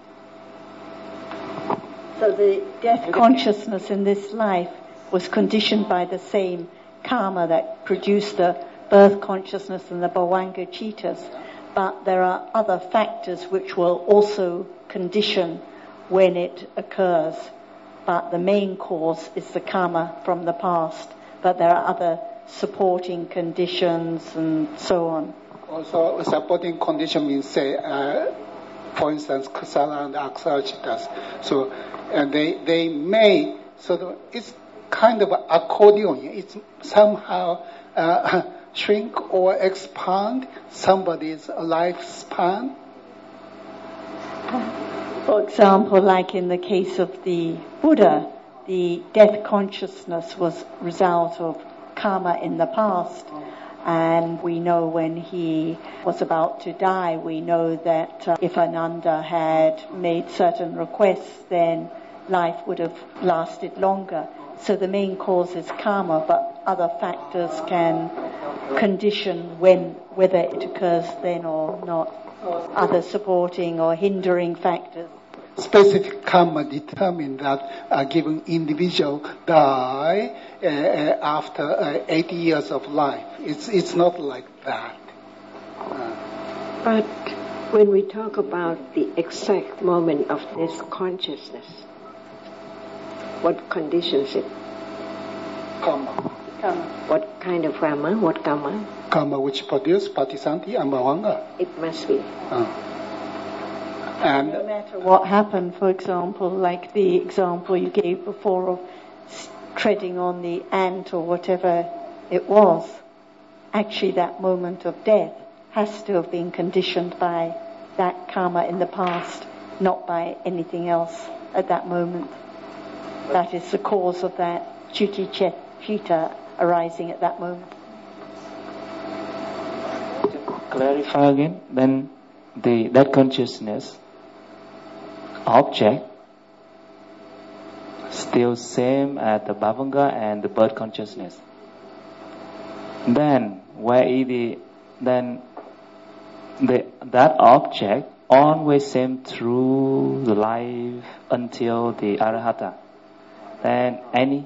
So the death consciousness in this life was conditioned by the same karma that produced the birth consciousness and the Bhavanga Chittas, but there are other factors which will also condition when it occurs. But the main cause is the karma from the past, but there are other supporting conditions and so on. Also, supporting condition means, say, for instance, Kusala and Aksara Chittas. So, and they may sort of, it's kind of accordion. It's somehow shrink or expand somebody's lifespan. For example, like in the case of the Buddha, the death consciousness was result of karma in the past. And we know when he was about to die, we know that if Ananda had made certain requests, then life would have lasted longer. So the main cause is karma, but other factors can condition whether it occurs then or not. Other supporting or hindering factors. Specific karma determine that a given individual die after 80 years of life. It's not like that. But when we talk about the exact moment of this consciousness, what conditions it? Karma. What kind of karma? What karma? Karma which produce Patisanti and Bhavanga. It must be. And no matter what happened, for example, like the example you gave before of treading on the ant or whatever it was, actually that moment of death has to have been conditioned by that karma in the past, not by anything else at that moment. That is the cause of that chuti chitta arising at that moment. To clarify again, then that consciousness object still same as the Bhavanga and the birth consciousness. Then that object always same through the life until the Arahata. Then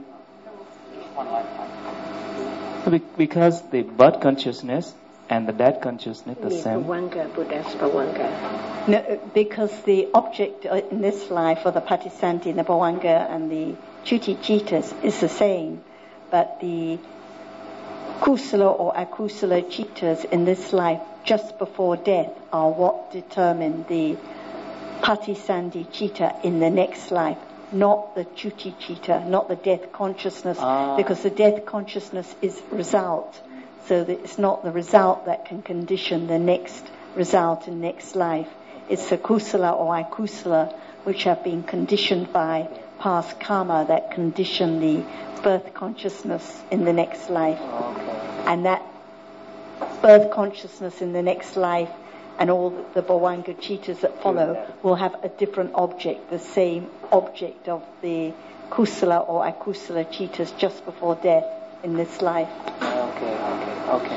because the birth consciousness and the death consciousness the same. Bhavanga, Buddha's Bhavanga. No, because the object in this life, or the Patisanti and the Bhavanga and the Chuti Chittas, is the same, but the Kusala or Akusala Chittas in this life just before death are what determine the Patisanti Chitta in the next life, not the Chuti Chitta, not the death consciousness, because the death consciousness is result. So that it's not the result that can condition the next result in next life. It's the kusala or akusala which have been conditioned by past karma that condition the birth consciousness in the next life. And that birth consciousness in the next life and all the Bhavanga Chittas that follow will have a different object, the same object of the kusala or akusala Chittas just before death in this life. Okay.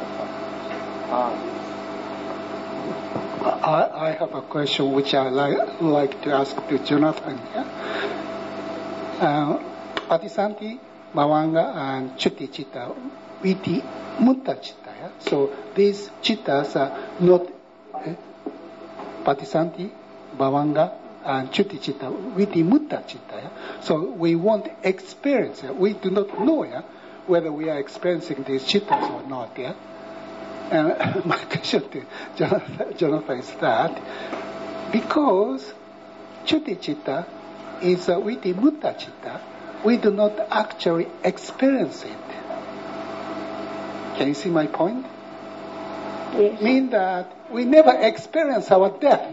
I have a question which I like to ask to Jonathan. Patisanti, Bhavanga, and Chuti Chitta, Viti Mutta Chitta. So these chittas are not Patisanti, Bhavanga, and Chuti Chitta, Viti Mutta Chitta. So we want experience. We do not know. whether we are experiencing these chittas or not, yeah? And my question to Jonathan is that because Chuti Chitta is a Viti Mutta Chitta, we do not actually experience it. Can you see my point? Yes. Mean that we never experience our death.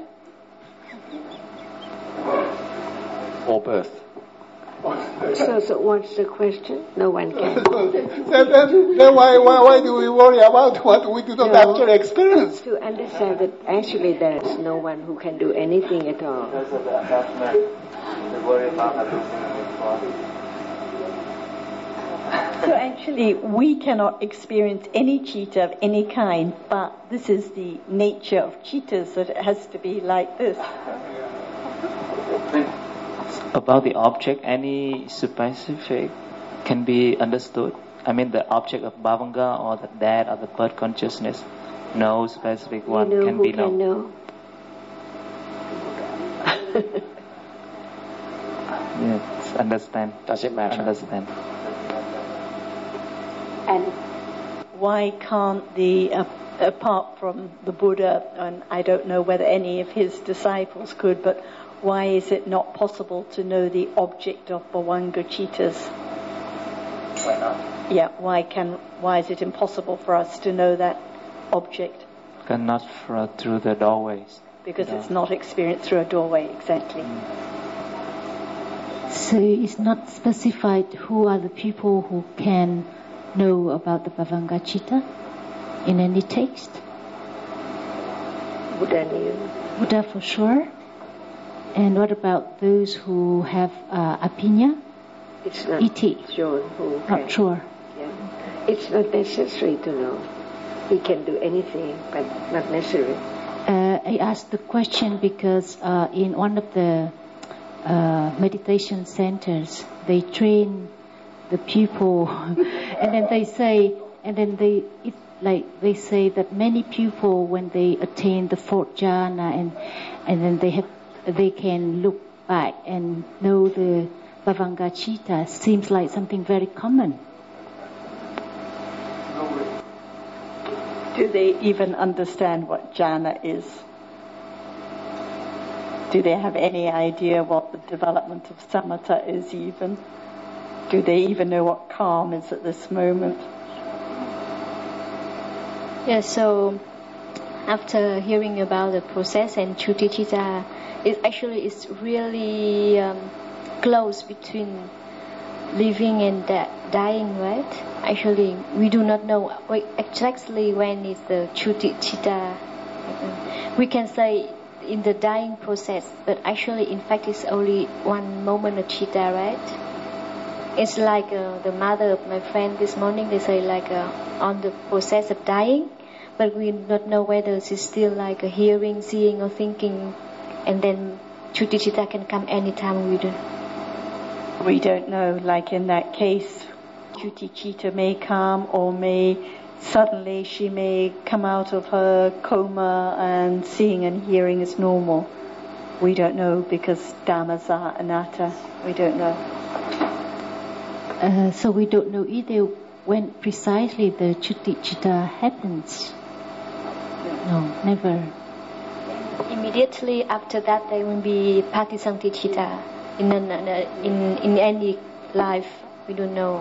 Or birth. So what's the question? No one can. then why do we worry about what we do not actually experience? To understand that actually there is no one who can do anything at all. Because of the attachment, the worry about everything. So actually, we cannot experience any chitta of any kind, but this is the nature of chittas, that it has to be like this. About the object, any specific can be understood. I mean, the object of bhavanga or the death or the birth consciousness, no specific one can be known. Know? Yes, understand. Does it matter? Understand. And why can't apart from the Buddha, and I don't know whether any of his disciples could, but why is it not possible to know the object of bhavanga chittas? Why not? Yeah, why is it impossible for us to know that object? Cannot through the doorways. Because it's not experienced through a doorway, exactly. So it's not specified who are the people who can know about the bhavanga chitta in any text? Buddha knew. Buddha for sure. And what about those who have apinya? It's not Iti. sure who Not can. sure. Yeah. It's not necessary to know. He can do anything, but not necessary. I asked the question because in one of the meditation centers, they train the people, and then they say, they say that many people, when they attain the fourth jhana, and then they can look back and know the bhavanga chitta, seems like something very common. Do they even understand what jhana is? Do they have any idea what the development of samatha is even? Do they even know what calm is at this moment? Yeah, so after hearing about the process and Chuti Chitta, it's really close between living and dying, right? Actually, we do not know exactly when is the Chuti Chitta. We can say in the dying process, but actually, in fact, it's only one moment of Chitta, right? It's like the mother of my friend this morning, they say on the process of dying, but we do not know whether she's still hearing, seeing or thinking, and then Chuti Chitta can come anytime. We don't know, like in that case, Chuti Chitta may come or suddenly she may come out of her coma and seeing and hearing is normal. We don't know because dhammas are anatta. We don't know. So we don't know either when precisely the Chuti Chitta happens. No, never. Immediately after that, there will be Patisanti Chitta in any life. We don't know.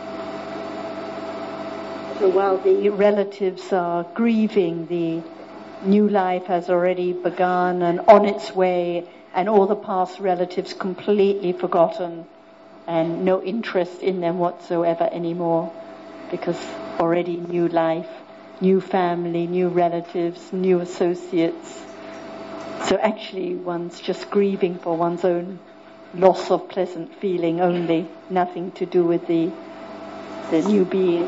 So while the relatives are grieving, the new life has already begun and on its way, and all the past relatives completely forgotten and no interest in them whatsoever anymore, because already new life, new family, new relatives, new associates. So actually one's just grieving for one's own loss of pleasant feeling only, nothing to do with the new being.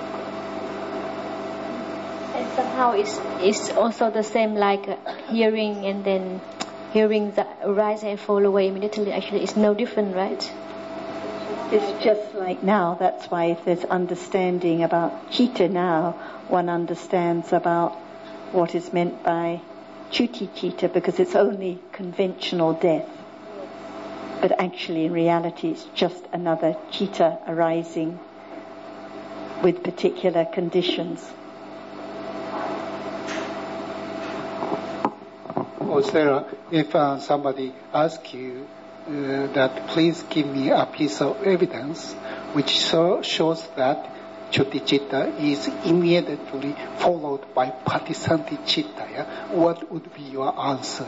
And somehow it's also the same like hearing and then hearing that arise and fall away immediately. Actually, it's no different, right? It's just like now. That's why if there's understanding about chitta now, one understands about what is meant by Chuti Chitta, because it's only conventional death. But actually, in reality, it's just another chitta arising. with particular conditions. Or Sarah, if somebody asks you that please give me a piece of evidence which shows that Chuti Chitta is immediately followed by Patisanti Chitta, what would be your answer?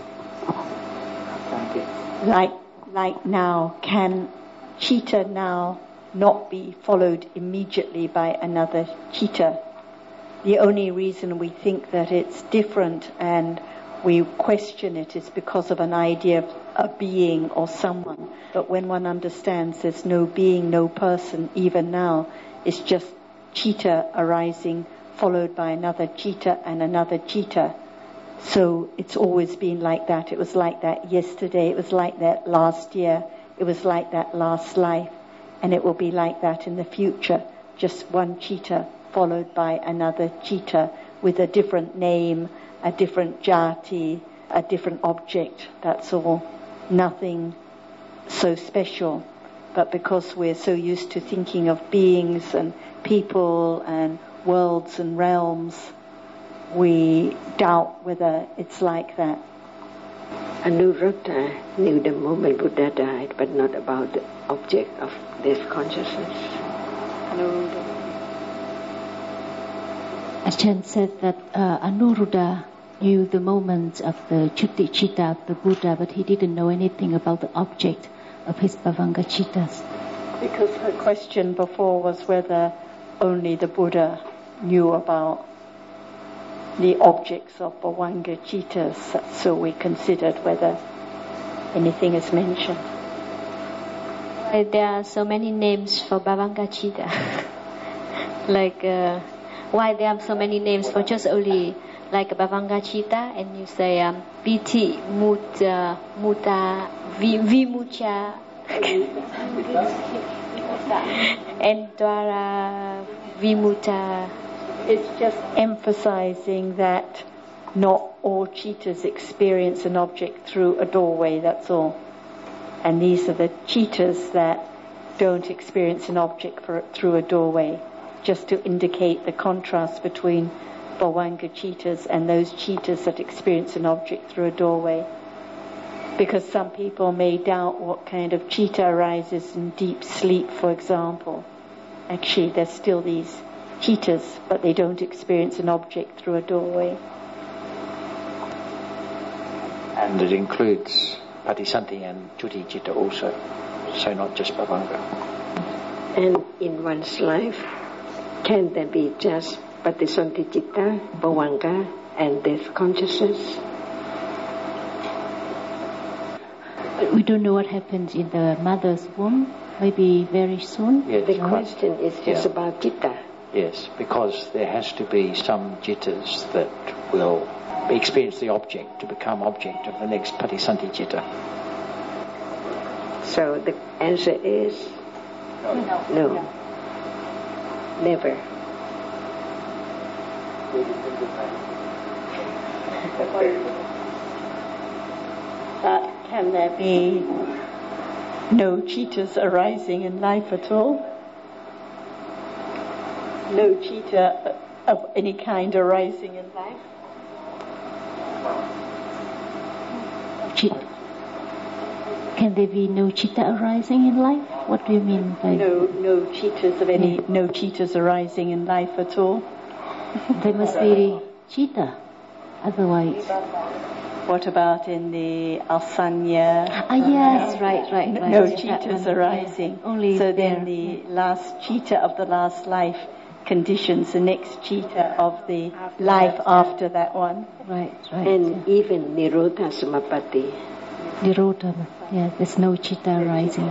Like now, can Chitta now not be followed immediately by another Chitta? The only reason we think that it's different and we question it is because of an idea of a being or someone. But when one understands there's no being, no person, even now, it's just Chitta arising, followed by another Chitta and another Chitta. So it's always been like that. It was like that yesterday. It was like that last year. It was like that last life. And it will be like that in the future. Just one Chitta followed by another Chitta with a different name, a different jati, a different object. That's all. Nothing so special. But because we're so used to thinking of beings and people and worlds and realms, we doubt whether it's like that. Anuruddha knew the moment Buddha died, but not about the object of this consciousness. Anuruddha. Ajahn said that Anuruddha knew the moment of the Chuti Chitta of the Buddha, but he didn't know anything about the object of his Bhavanga Chittas. Because her question before was whether only the Buddha knew about the objects of Bhavanga Chittas, so we considered whether anything is mentioned. There are so many names for Bhavanga Chitta. Why there are so many names for just only like Bhavanga Chitta, and you say Piti, Mutta, Vimucha, and Dwara, Vimuta. It's just emphasizing that not all Chittas experience an object through a doorway, that's all. And these are the Chittas that don't experience an object through a doorway, just to indicate the contrast between Bhavanga Chittas and those Chittas that experience an object through a doorway. Because some people may doubt what kind of Chitta arises in deep sleep, for example. Actually, there's still these Chittas, but they don't experience an object through a doorway. And it includes Patisanti and Chuti Chitta also, so not just Bhavanga. And in one's life, can there be just Patisanti Chitta, Bhavanga, and death consciousness? We don't know what happens in the mother's womb, maybe very soon. Yes. The question is just about Chitta. Yes, because there has to be some Chittas that will experience the object to become object of the next Patisanti Chitta. So the answer is no. Never. But can there be no Chittas arising in life at all? No Chitta of any kind arising in life? Can there be no Chitta arising in life? What do you mean by no Chittas of any no Chittas arising in life at all? There must be Chitta, otherwise. What about in the Asanya? Yes, right. No Chittas arising. Only so there. Then the last Chitta of the last life conditions the next Chitta of the life after that one. Right. And even Nirodha Samapatti. Nirodha, there's no Chitta arising.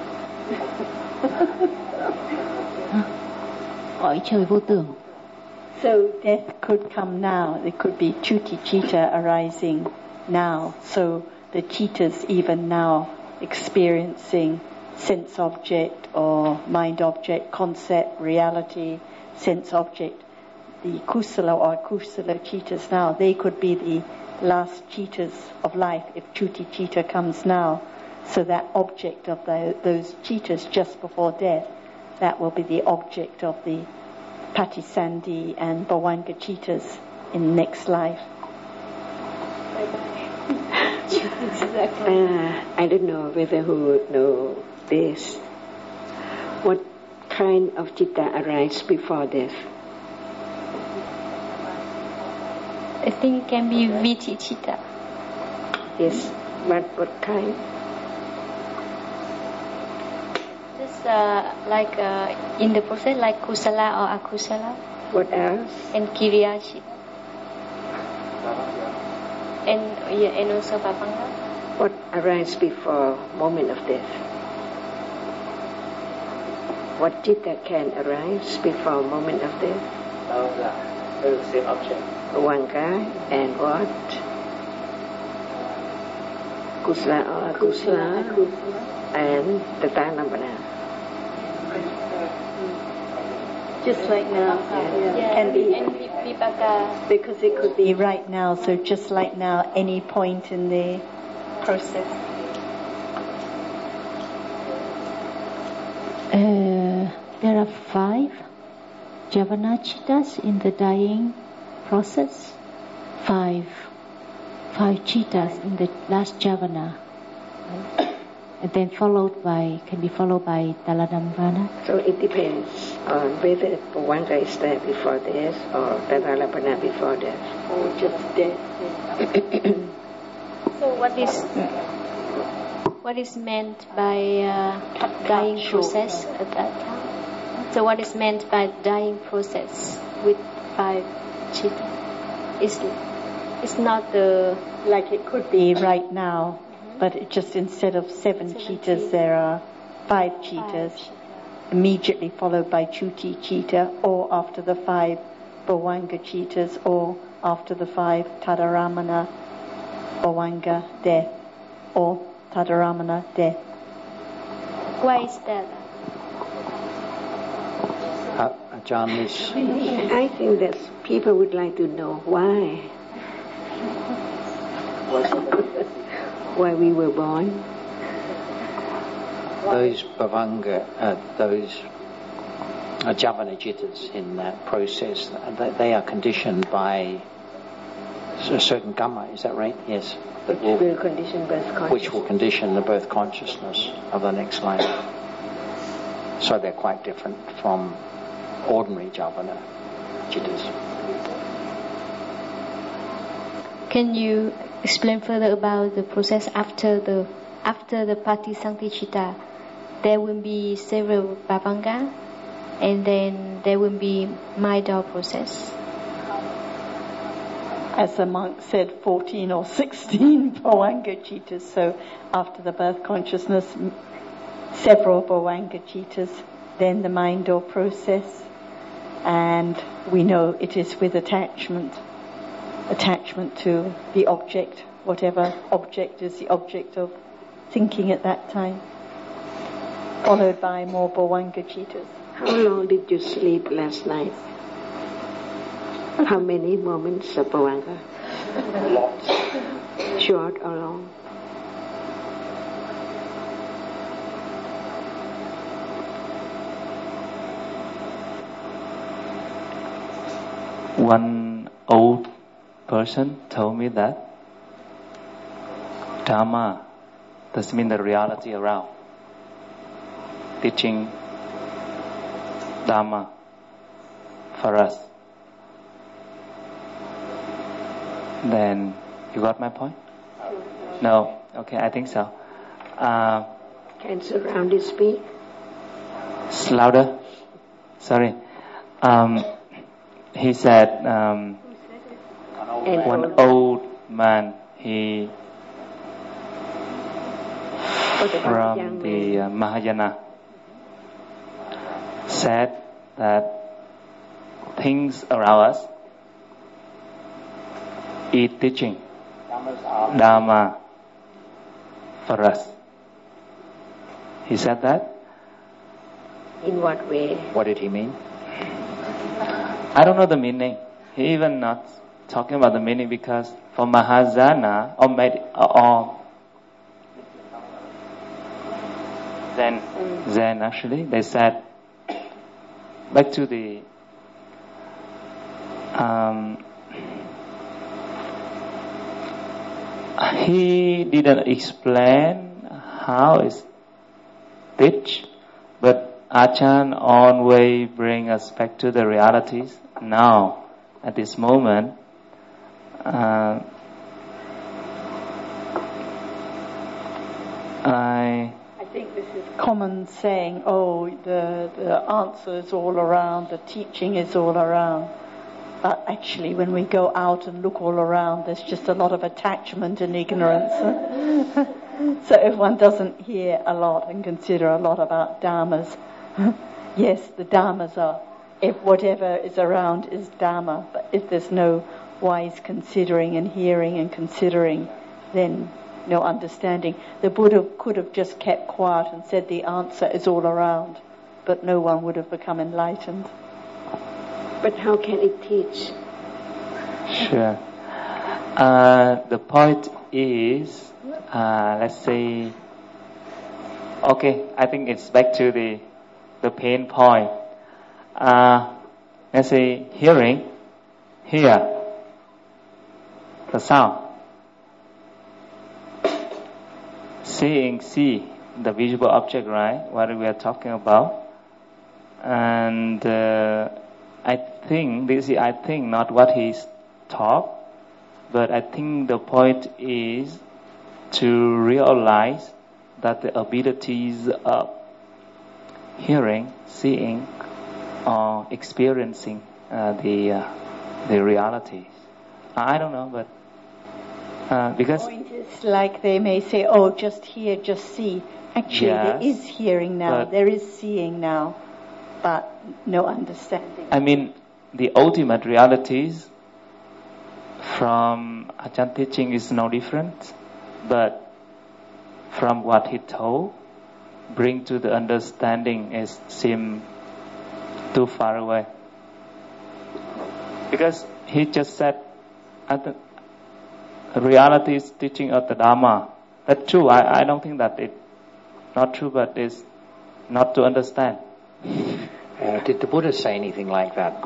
Cõi trời vô tưởng. So death could come now. There could be Chuti Chitta arising now. So the Chittas even now experiencing sense object or mind object, concept, reality, sense object. The Kusala or Akusala Chittas now, they could be the last Chittas of life if Chuti Chitta comes now. So that object of those Chittas just before death, that will be the object of the Patisandhi and Bhavanga Citas in next life. I don't know whether who would know this. What kind of citta arises before death? I think it can be Viti Citta. Yes, what kind? Just like in the process, like Kusala or Akusala. What else? And Kiriya Citta. And also Bhavanga. What arises before moment of death? What citta can arise before moment of death? The same object. Bhavanga and what? Kusala or Akusala and Tathālapada. Just like now, can be, because it could be right now, so just like now, any point in the process. There are 5 Javana Cittas in the dying process. 5 Cittas in the last Javana. And then can be followed by Taladambana. So it depends on whether Bhavanga is there before death or Tathālapada before death. Or just death. So what is meant by dying process at that time? So what is meant by dying process with 5 citta? It's not the... Like it could be right now, but it just instead of 7 cittas, there are 5 cittas, immediately followed by Chuti Citta, or after the 5 Bhavanga Cittas, or after the 5 Tadaramana Bhavanga death, or Tadaramana death. Why is that? John, I think that people would like to know why. Why we were born. Those Bhavanga, those Javana Cittas in that process, they are conditioned by a certain Kamma, is that right? Yes. Which will condition birth consciousness. Which will condition the birth consciousness of the next life. So they're quite different from ordinary Javana Cittas. Can you explain further about the process after the Patisandhi Citta? There will be several Bhavanga, and then there will be Mayada process. As the monk said, 14 or 16 Bhavanga Cittas. So after the birth consciousness, several Bhavanga Cittas, then the Mayada process, and we know it is with attachment to the object, whatever object is the object of thinking at that time, followed by more Bhavanga Cittas. How long did you sleep last night? How many moments of Bhavanga? Lots. Short or long? One old person told me that Dharma doesn't mean the reality around. Teaching Dharma for us. Then, you got my point? No? Okay, I think so. Can surrounded speak? Louder? Sorry. He said, one old man, he from the Mahayana said that things around us is teaching Dharma for us. He said that? In what way? What did he mean? I don't know the meaning. He even not talking about the meaning, because for Mahayana or Zen actually, they said back to the he didn't explain how it's teach, but Ajahn always bring us back to the realities now, at this moment. I think this is common saying, oh, the answer is all around, the teaching is all around. But actually, when we go out and look all around, there's just a lot of attachment and ignorance. So if one doesn't hear a lot and consider a lot about dharmas, yes, the dharmas are, if whatever is around is dharma, but if there's no wise considering and hearing and considering, then no understanding. The Buddha could have just kept quiet and said the answer is all around, but no one would have become enlightened. But how can it teach? Sure. The point is, let's say, okay, I think it's back to the pain point. Let's say hearing, hear the sound. Seeing, see the visible object, right? What we are talking about. And I think not what he's taught, but I think the point is to realize that the abilities of hearing, seeing, or experiencing the realities. I don't know, but because the point is like they may say, oh, just hear, just see. Actually, yes, there is hearing now, there is seeing now, but no understanding. I mean, the ultimate realities from Ajahn teaching is no different, but from what he told, bring to the understanding is seem too far away. Because he just said, reality is teaching of the Dharma. That's true. I don't think that it's not true, but it's not to understand. Did the Buddha say anything like that?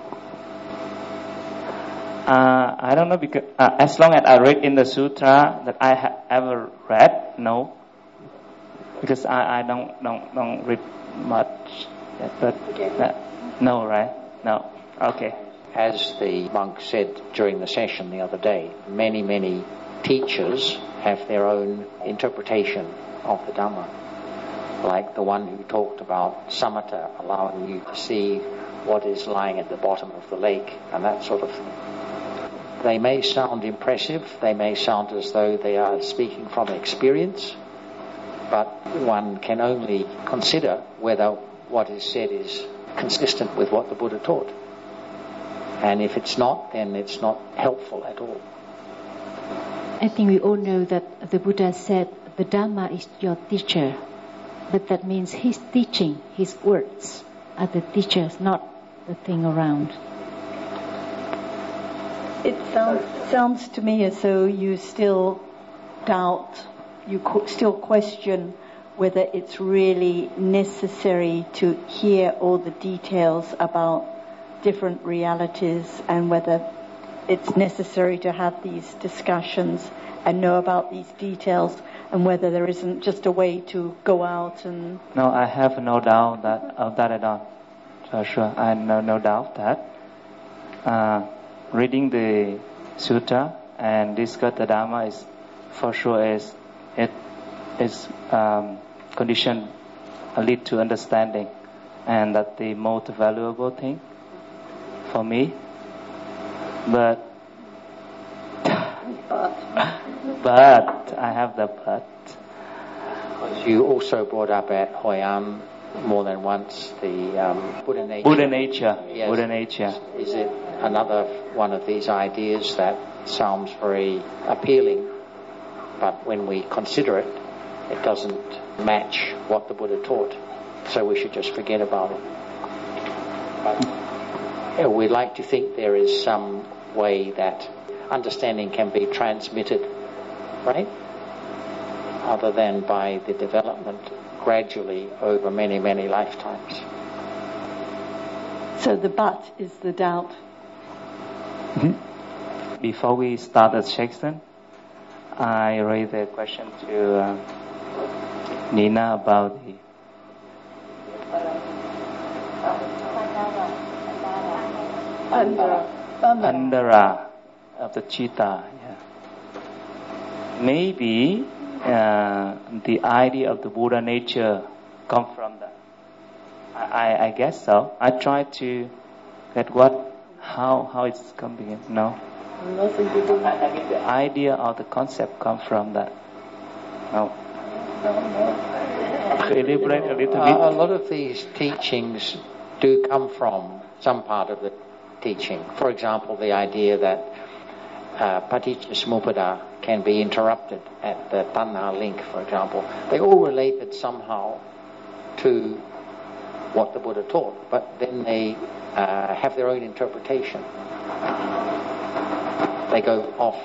I don't know, because as long as I read in the sutra that I have ever read, no. Because I don't read much, but no, right? No. Okay. As the monk said during the session the other day, many teachers have their own interpretation of the Dhamma. Like the one who talked about samatha, allowing you to see what is lying at the bottom of the lake and that sort of thing. They may sound impressive, they may sound as though they are speaking from experience, but one can only consider whether what is said is consistent with what the Buddha taught. And if it's not, then it's not helpful at all. I think we all know that the Buddha said the Dhamma is your teacher. But that means his teaching, his words are the teachers, not the thing around. It sounds to me as though you still doubt, you still question whether it's really necessary to hear all the details about different realities and whether it's necessary to have these discussions and know about these details, and whether there isn't just a way to go out and... No, I have no doubt of that at all. So sure, I have no doubt that reading the sutta and discuss the Dhamma is for sure is condition lead to understanding, and that's the most valuable thing for me. But I have the but. You also brought up at Hoi An more than once the Buddha nature. Buddha nature. Yes. Buddha nature. Is it another one of these ideas that sounds very appealing, but when we consider it, it doesn't match what the Buddha taught, so we should just forget about it. But we'd like to think there is some way that understanding can be transmitted, right? Other than by the development gradually over many lifetimes. So the but is the doubt. Before we start the section, I raised a question to Nina about the Andara of the cheetah. Yeah. Maybe the idea of the Buddha nature come from that. I guess so. I try to get how it's coming. No. I mean the idea or the concept come from that. No. Elaborate a little bit. A lot of these teachings do come from some part of the teaching. For example, the idea that Paticca can be interrupted at the Tanha link, for example. They all related somehow to what the Buddha taught, but then they have their own interpretation. They go off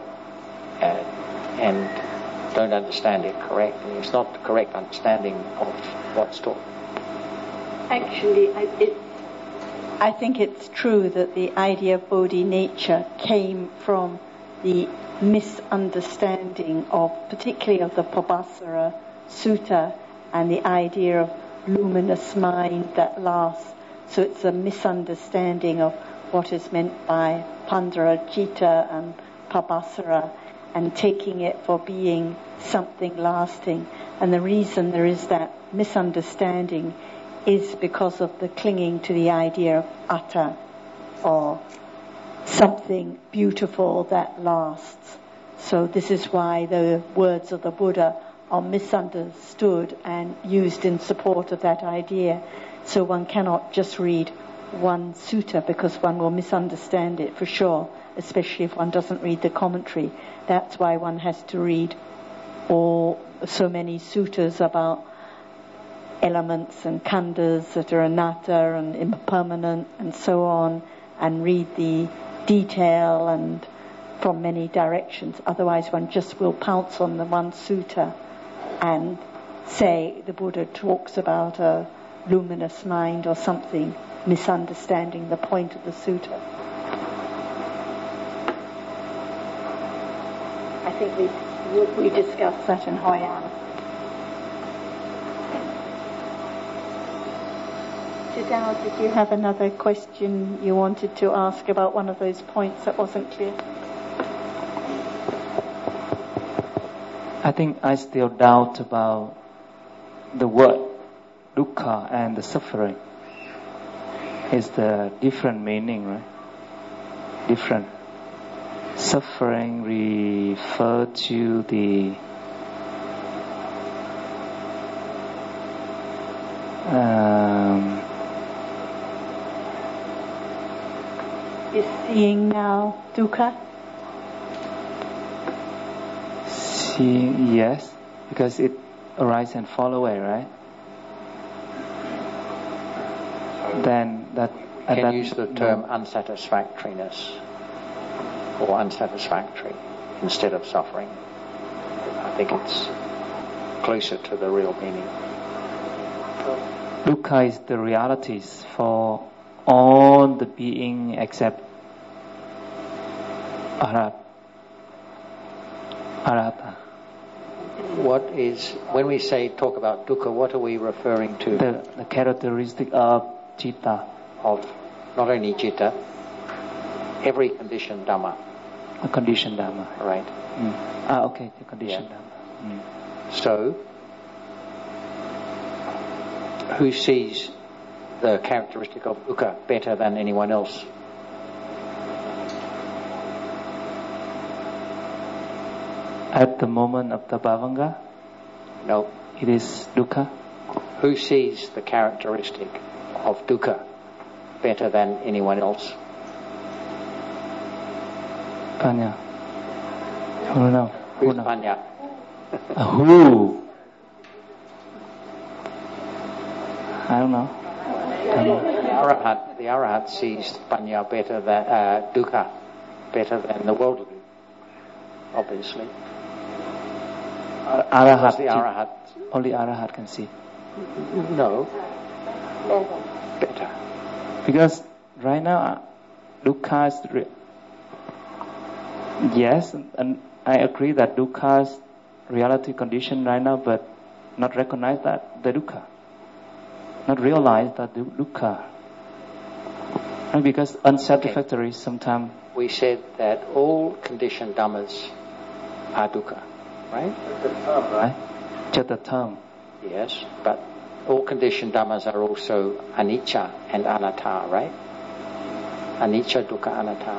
and don't understand it correctly. It's not the correct understanding of what's taught. Actually, I think it's true that the idea of Bodhi nature came from the misunderstanding of, particularly of the Pabhassara Sutta, and the idea of luminous mind that lasts. So it's a misunderstanding of what is meant by Pandarajita and Pabhassara, and taking it for being something lasting. And the reason there is that misunderstanding is because of the clinging to the idea of atta, or something beautiful that lasts. So this is why the words of the Buddha are misunderstood and used in support of that idea. So one cannot just read one sutta, because one will misunderstand it for sure, especially if one doesn't read the commentary. That's why one has to read so many suttas about elements and khandhas that are anatta and impermanent and so on, and read the detail and from many directions. Otherwise one just will pounce on the one sutta and say the Buddha talks about a luminous mind or something, misunderstanding the point of the sutta. I think we discussed that in Hoi An. Jidao, did you have another question you wanted to ask about one of those points that wasn't clear? I think I still doubt about the word dukkha and the suffering. It's the different meaning, right? Different. Suffering refer to the is seeing now dukkha? Seeing, yes, because it arises and fall away, right? Then that we can use the term unsatisfactoriness or unsatisfactory instead of suffering. I think it's closer to the real meaning. Dukkha is the realities for all the being except Arahata. What is, when we talk about dukkha, what are we referring to? The characteristic of citta. Of not only citta, every conditioned dhamma. A conditioned dhamma. Right. Okay, the conditioned dhamma. So, who sees the characteristic of dukkha better than anyone else? At the moment of the bhavanga? No. It is dukkha. Who sees the characteristic of dukkha better than anyone else? Panya. I don't know. Who's Panya? Who? I don't know. The Arahat sees Panya better than dukkha better than the worldly, obviously. Arahat. The Arahat. Only Arahat can see. No. Better. Because right now, dukkha is Yes, and I agree that dukkha's reality condition right now, but not recognize that the dukkha, not realize that the dukkha. And because unsatisfactory sometimes. We said that all conditioned dhammas are dukkha, right? The term, right? Just the term. Yes, but all conditioned dhammas are also anicca and anatta, right? Anicca, dukkha, anatta.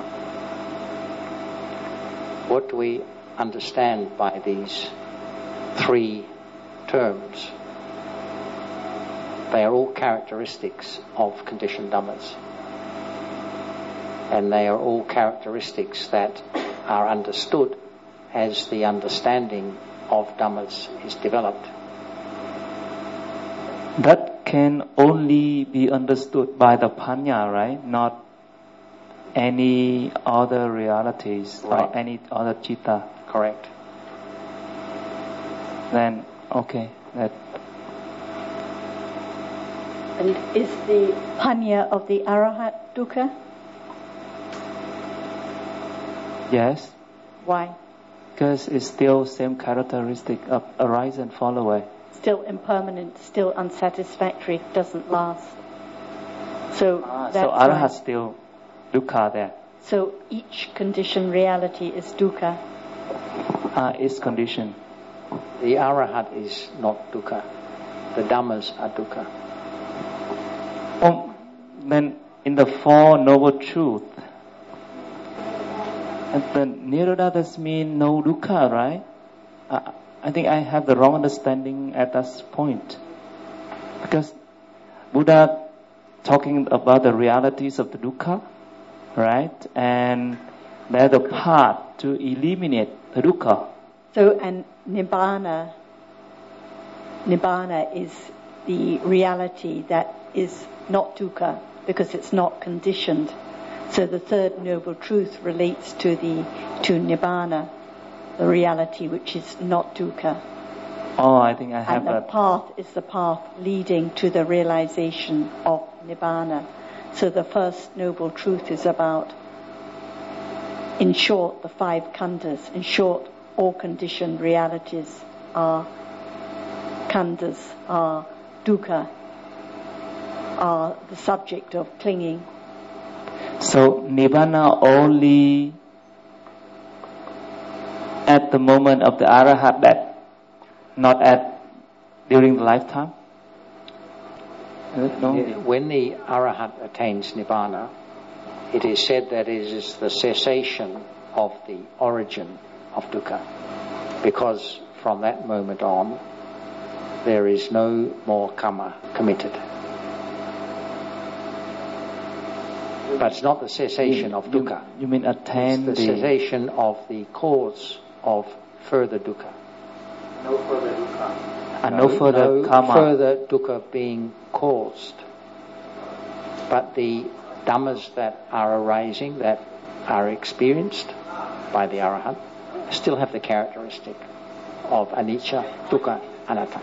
What do we understand by these three terms? They are all characteristics of conditioned dhammas. And they are all characteristics that are understood as the understanding of dhammas is developed. That can only be understood by the panya, right? Not any other realities, right, or any other citta. Correct. Then, okay. And is the panya of the arahat dukkha? Yes. Why? Because it's still same characteristic of arise and fall away. Still impermanent, still unsatisfactory, doesn't last. So that's arahat still dukkha there. So each conditioned reality is dukkha. It's conditioned. The arahat is not dukkha. The dhammas are dukkha. Then in the Four Noble Truths, and the Nirodha does mean no dukkha, right? I think I have the wrong understanding at that point. Because Buddha talking about the realities of the dukkha, right? And they're the path to eliminate the dukkha. So, and Nibbana is the reality that is not dukkha because it's not conditioned. So the third noble truth relates to Nibbana, the reality which is not dukkha. Oh, I think I have that. And the path is the path leading to the realization of Nibbana. So the first noble truth is about, in short, the five khandhas. In short, all conditioned realities are khandhas, are dukkha, are the subject of clinging. So Nibbana only at the moment of the arahat, that not during the lifetime? No? When the arahat attains Nibbana, it is said that it is the cessation of the origin of dukkha, because from that moment on there is no more karma committed. But it's not the cessation of dukkha. You mean attain it's the cessation of the cause of further dukkha. No further dukkha. And no further karma. Further dukkha being caused. But the dhammas that are arising, that are experienced by the arahat, still have the characteristic of anicca, dukkha, anatta.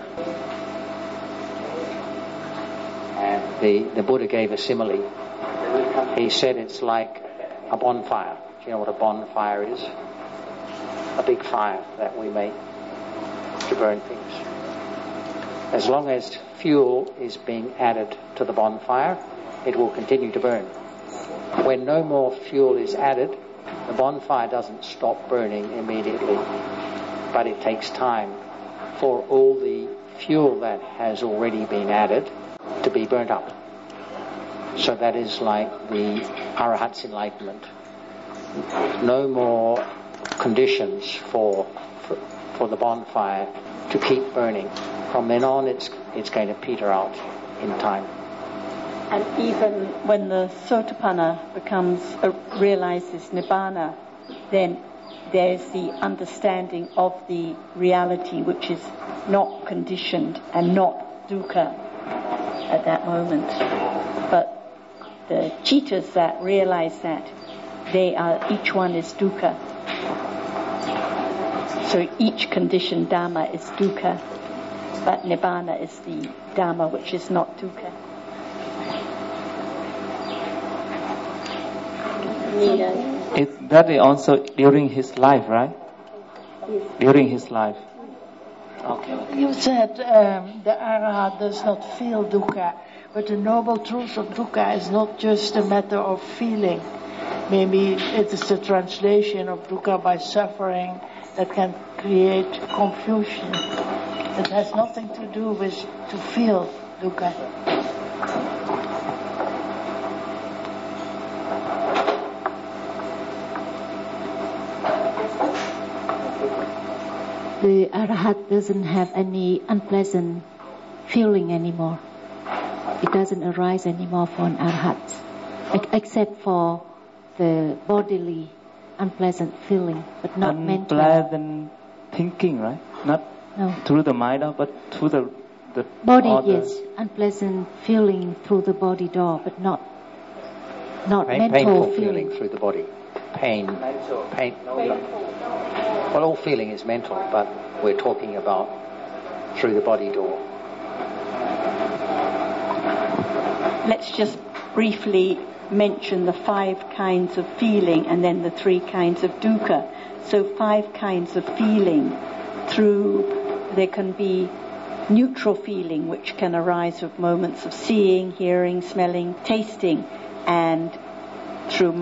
And the Buddha gave a simile. He said it's like a bonfire. Do you know what a bonfire is? A big fire that we make to burn things. As long as fuel is being added to the bonfire, it will continue to burn. When no more fuel is added, the bonfire doesn't stop burning immediately, but it takes time for all the fuel that has already been added to be burnt up. So that is like the arahat's enlightenment. No more conditions for the bonfire to keep burning. From then on, it's going to peter out in time. And even when the Sotapanna realizes Nibbana, then there's the understanding of the reality which is not conditioned and not dukkha at that moment. But the cittas that realize that, each one is dukkha. So each conditioned dhamma is dukkha, but Nibbana is the dhamma which is not dukkha. Nina. That is also during his life, right? During his life. Okay. You said the Arahat does not feel dukkha, but the noble truth of dukkha is not just a matter of feeling. Maybe it is the translation of dukkha by suffering that can create confusion. It has nothing to do with to feel dukkha. The Arahat doesn't have any unpleasant feeling anymore. It doesn't arise anymore for an Arahat, except for the bodily unpleasant feeling, but not mental. Unpleasant thinking, right? Not through the mind, but through the body. order. Yes, unpleasant feeling through the body door, but not mental painful feeling through the body. Pain. Well, all feeling is mental, but we're talking about through the body door. Let's just briefly mention the 5 kinds of feeling and then the 3 kinds of dukkha. So 5 kinds of feeling. There can be neutral feeling, which can arise with moments of seeing, hearing, smelling, tasting, and through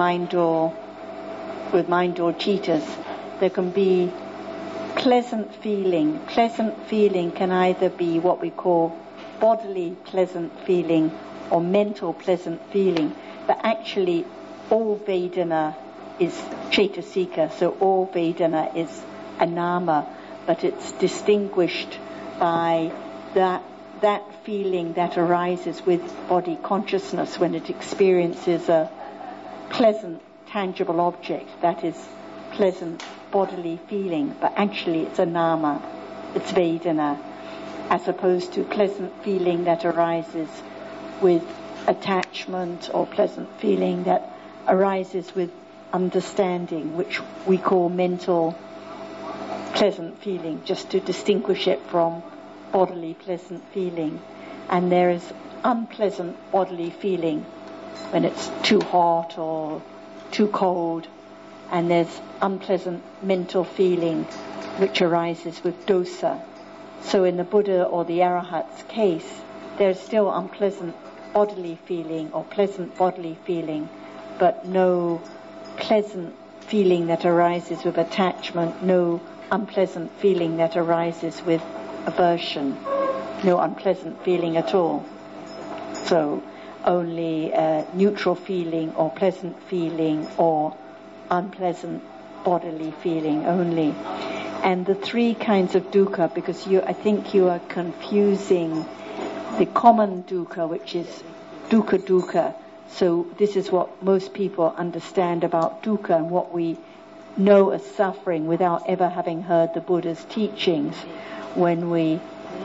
with mind door citas. There can be pleasant feeling. Pleasant feeling can either be what we call bodily pleasant feeling or mental pleasant feeling. But actually, all Vedana is Cetasika, so all Vedana is a nama, but it's distinguished by that feeling that arises with body consciousness when it experiences a pleasant, tangible object. That is pleasant bodily feeling, but actually it's a nama, it's Vedana, as opposed to pleasant feeling that arises with attachment or pleasant feeling that arises with understanding, which we call mental pleasant feeling, just to distinguish it from bodily pleasant feeling. And there is unpleasant bodily feeling when it's too hot or too cold, and there's unpleasant mental feeling which arises with dosa. So in the Buddha or the Arahat's case, there's still unpleasant bodily feeling or pleasant bodily feeling, but no pleasant feeling that arises with attachment, no unpleasant feeling that arises with aversion, no unpleasant feeling at all. So only neutral feeling or pleasant feeling or unpleasant bodily feeling only. And the 3 kinds of dukkha, because I think you are confusing the common dukkha, which is dukkha. So this is what most people understand about dukkha and what we know as suffering without ever having heard the Buddha's teachings. When we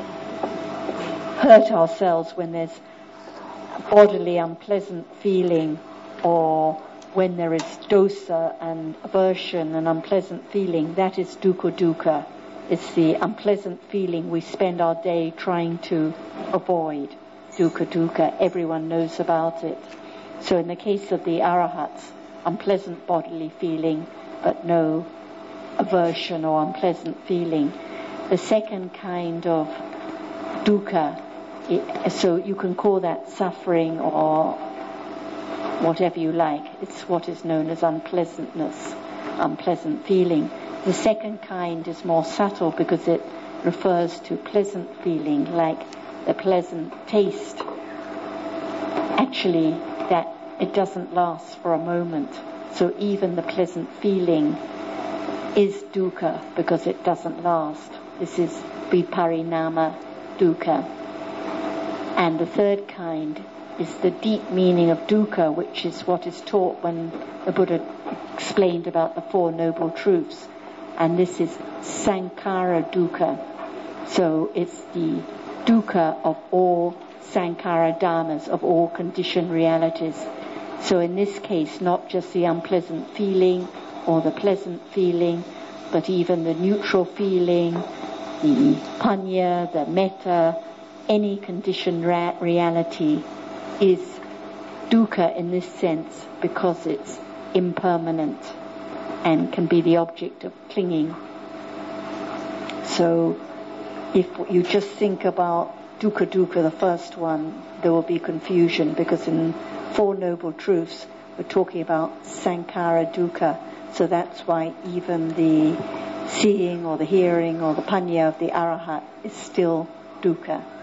hurt ourselves, when there's bodily unpleasant feeling, or when there is dosa and aversion and unpleasant feeling, that is dukkha. It's the unpleasant feeling we spend our day trying to avoid. Dukkha. Everyone knows about it. So in the case of the Arahats, unpleasant bodily feeling, but no aversion or unpleasant feeling. The second kind of dukkha, so you can call that suffering or whatever you like. It's what is known as unpleasantness, unpleasant feeling. The second kind is more subtle because it refers to pleasant feeling, like the pleasant taste. Actually, that it doesn't last for a moment. So even the pleasant feeling is dukkha because it doesn't last. This is viparinama dukkha. And the third kind is the deep meaning of dukkha, which is what is taught when the Buddha explained about the 4 Noble Truths. And this is sankhara dukkha. So it's the dukkha of all sankhara dhammas, of all conditioned realities. So in this case, not just the unpleasant feeling or the pleasant feeling, but even the neutral feeling, the panya, the metta, any conditioned reality is dukkha in this sense because it's impermanent and can be the object of clinging. So if you just think about dukkha dukkha, the first one, there will be confusion, because in Four Noble Truths we're talking about sankhara dukkha. So that's why even the seeing or the hearing or the panya of the arahat is still dukkha.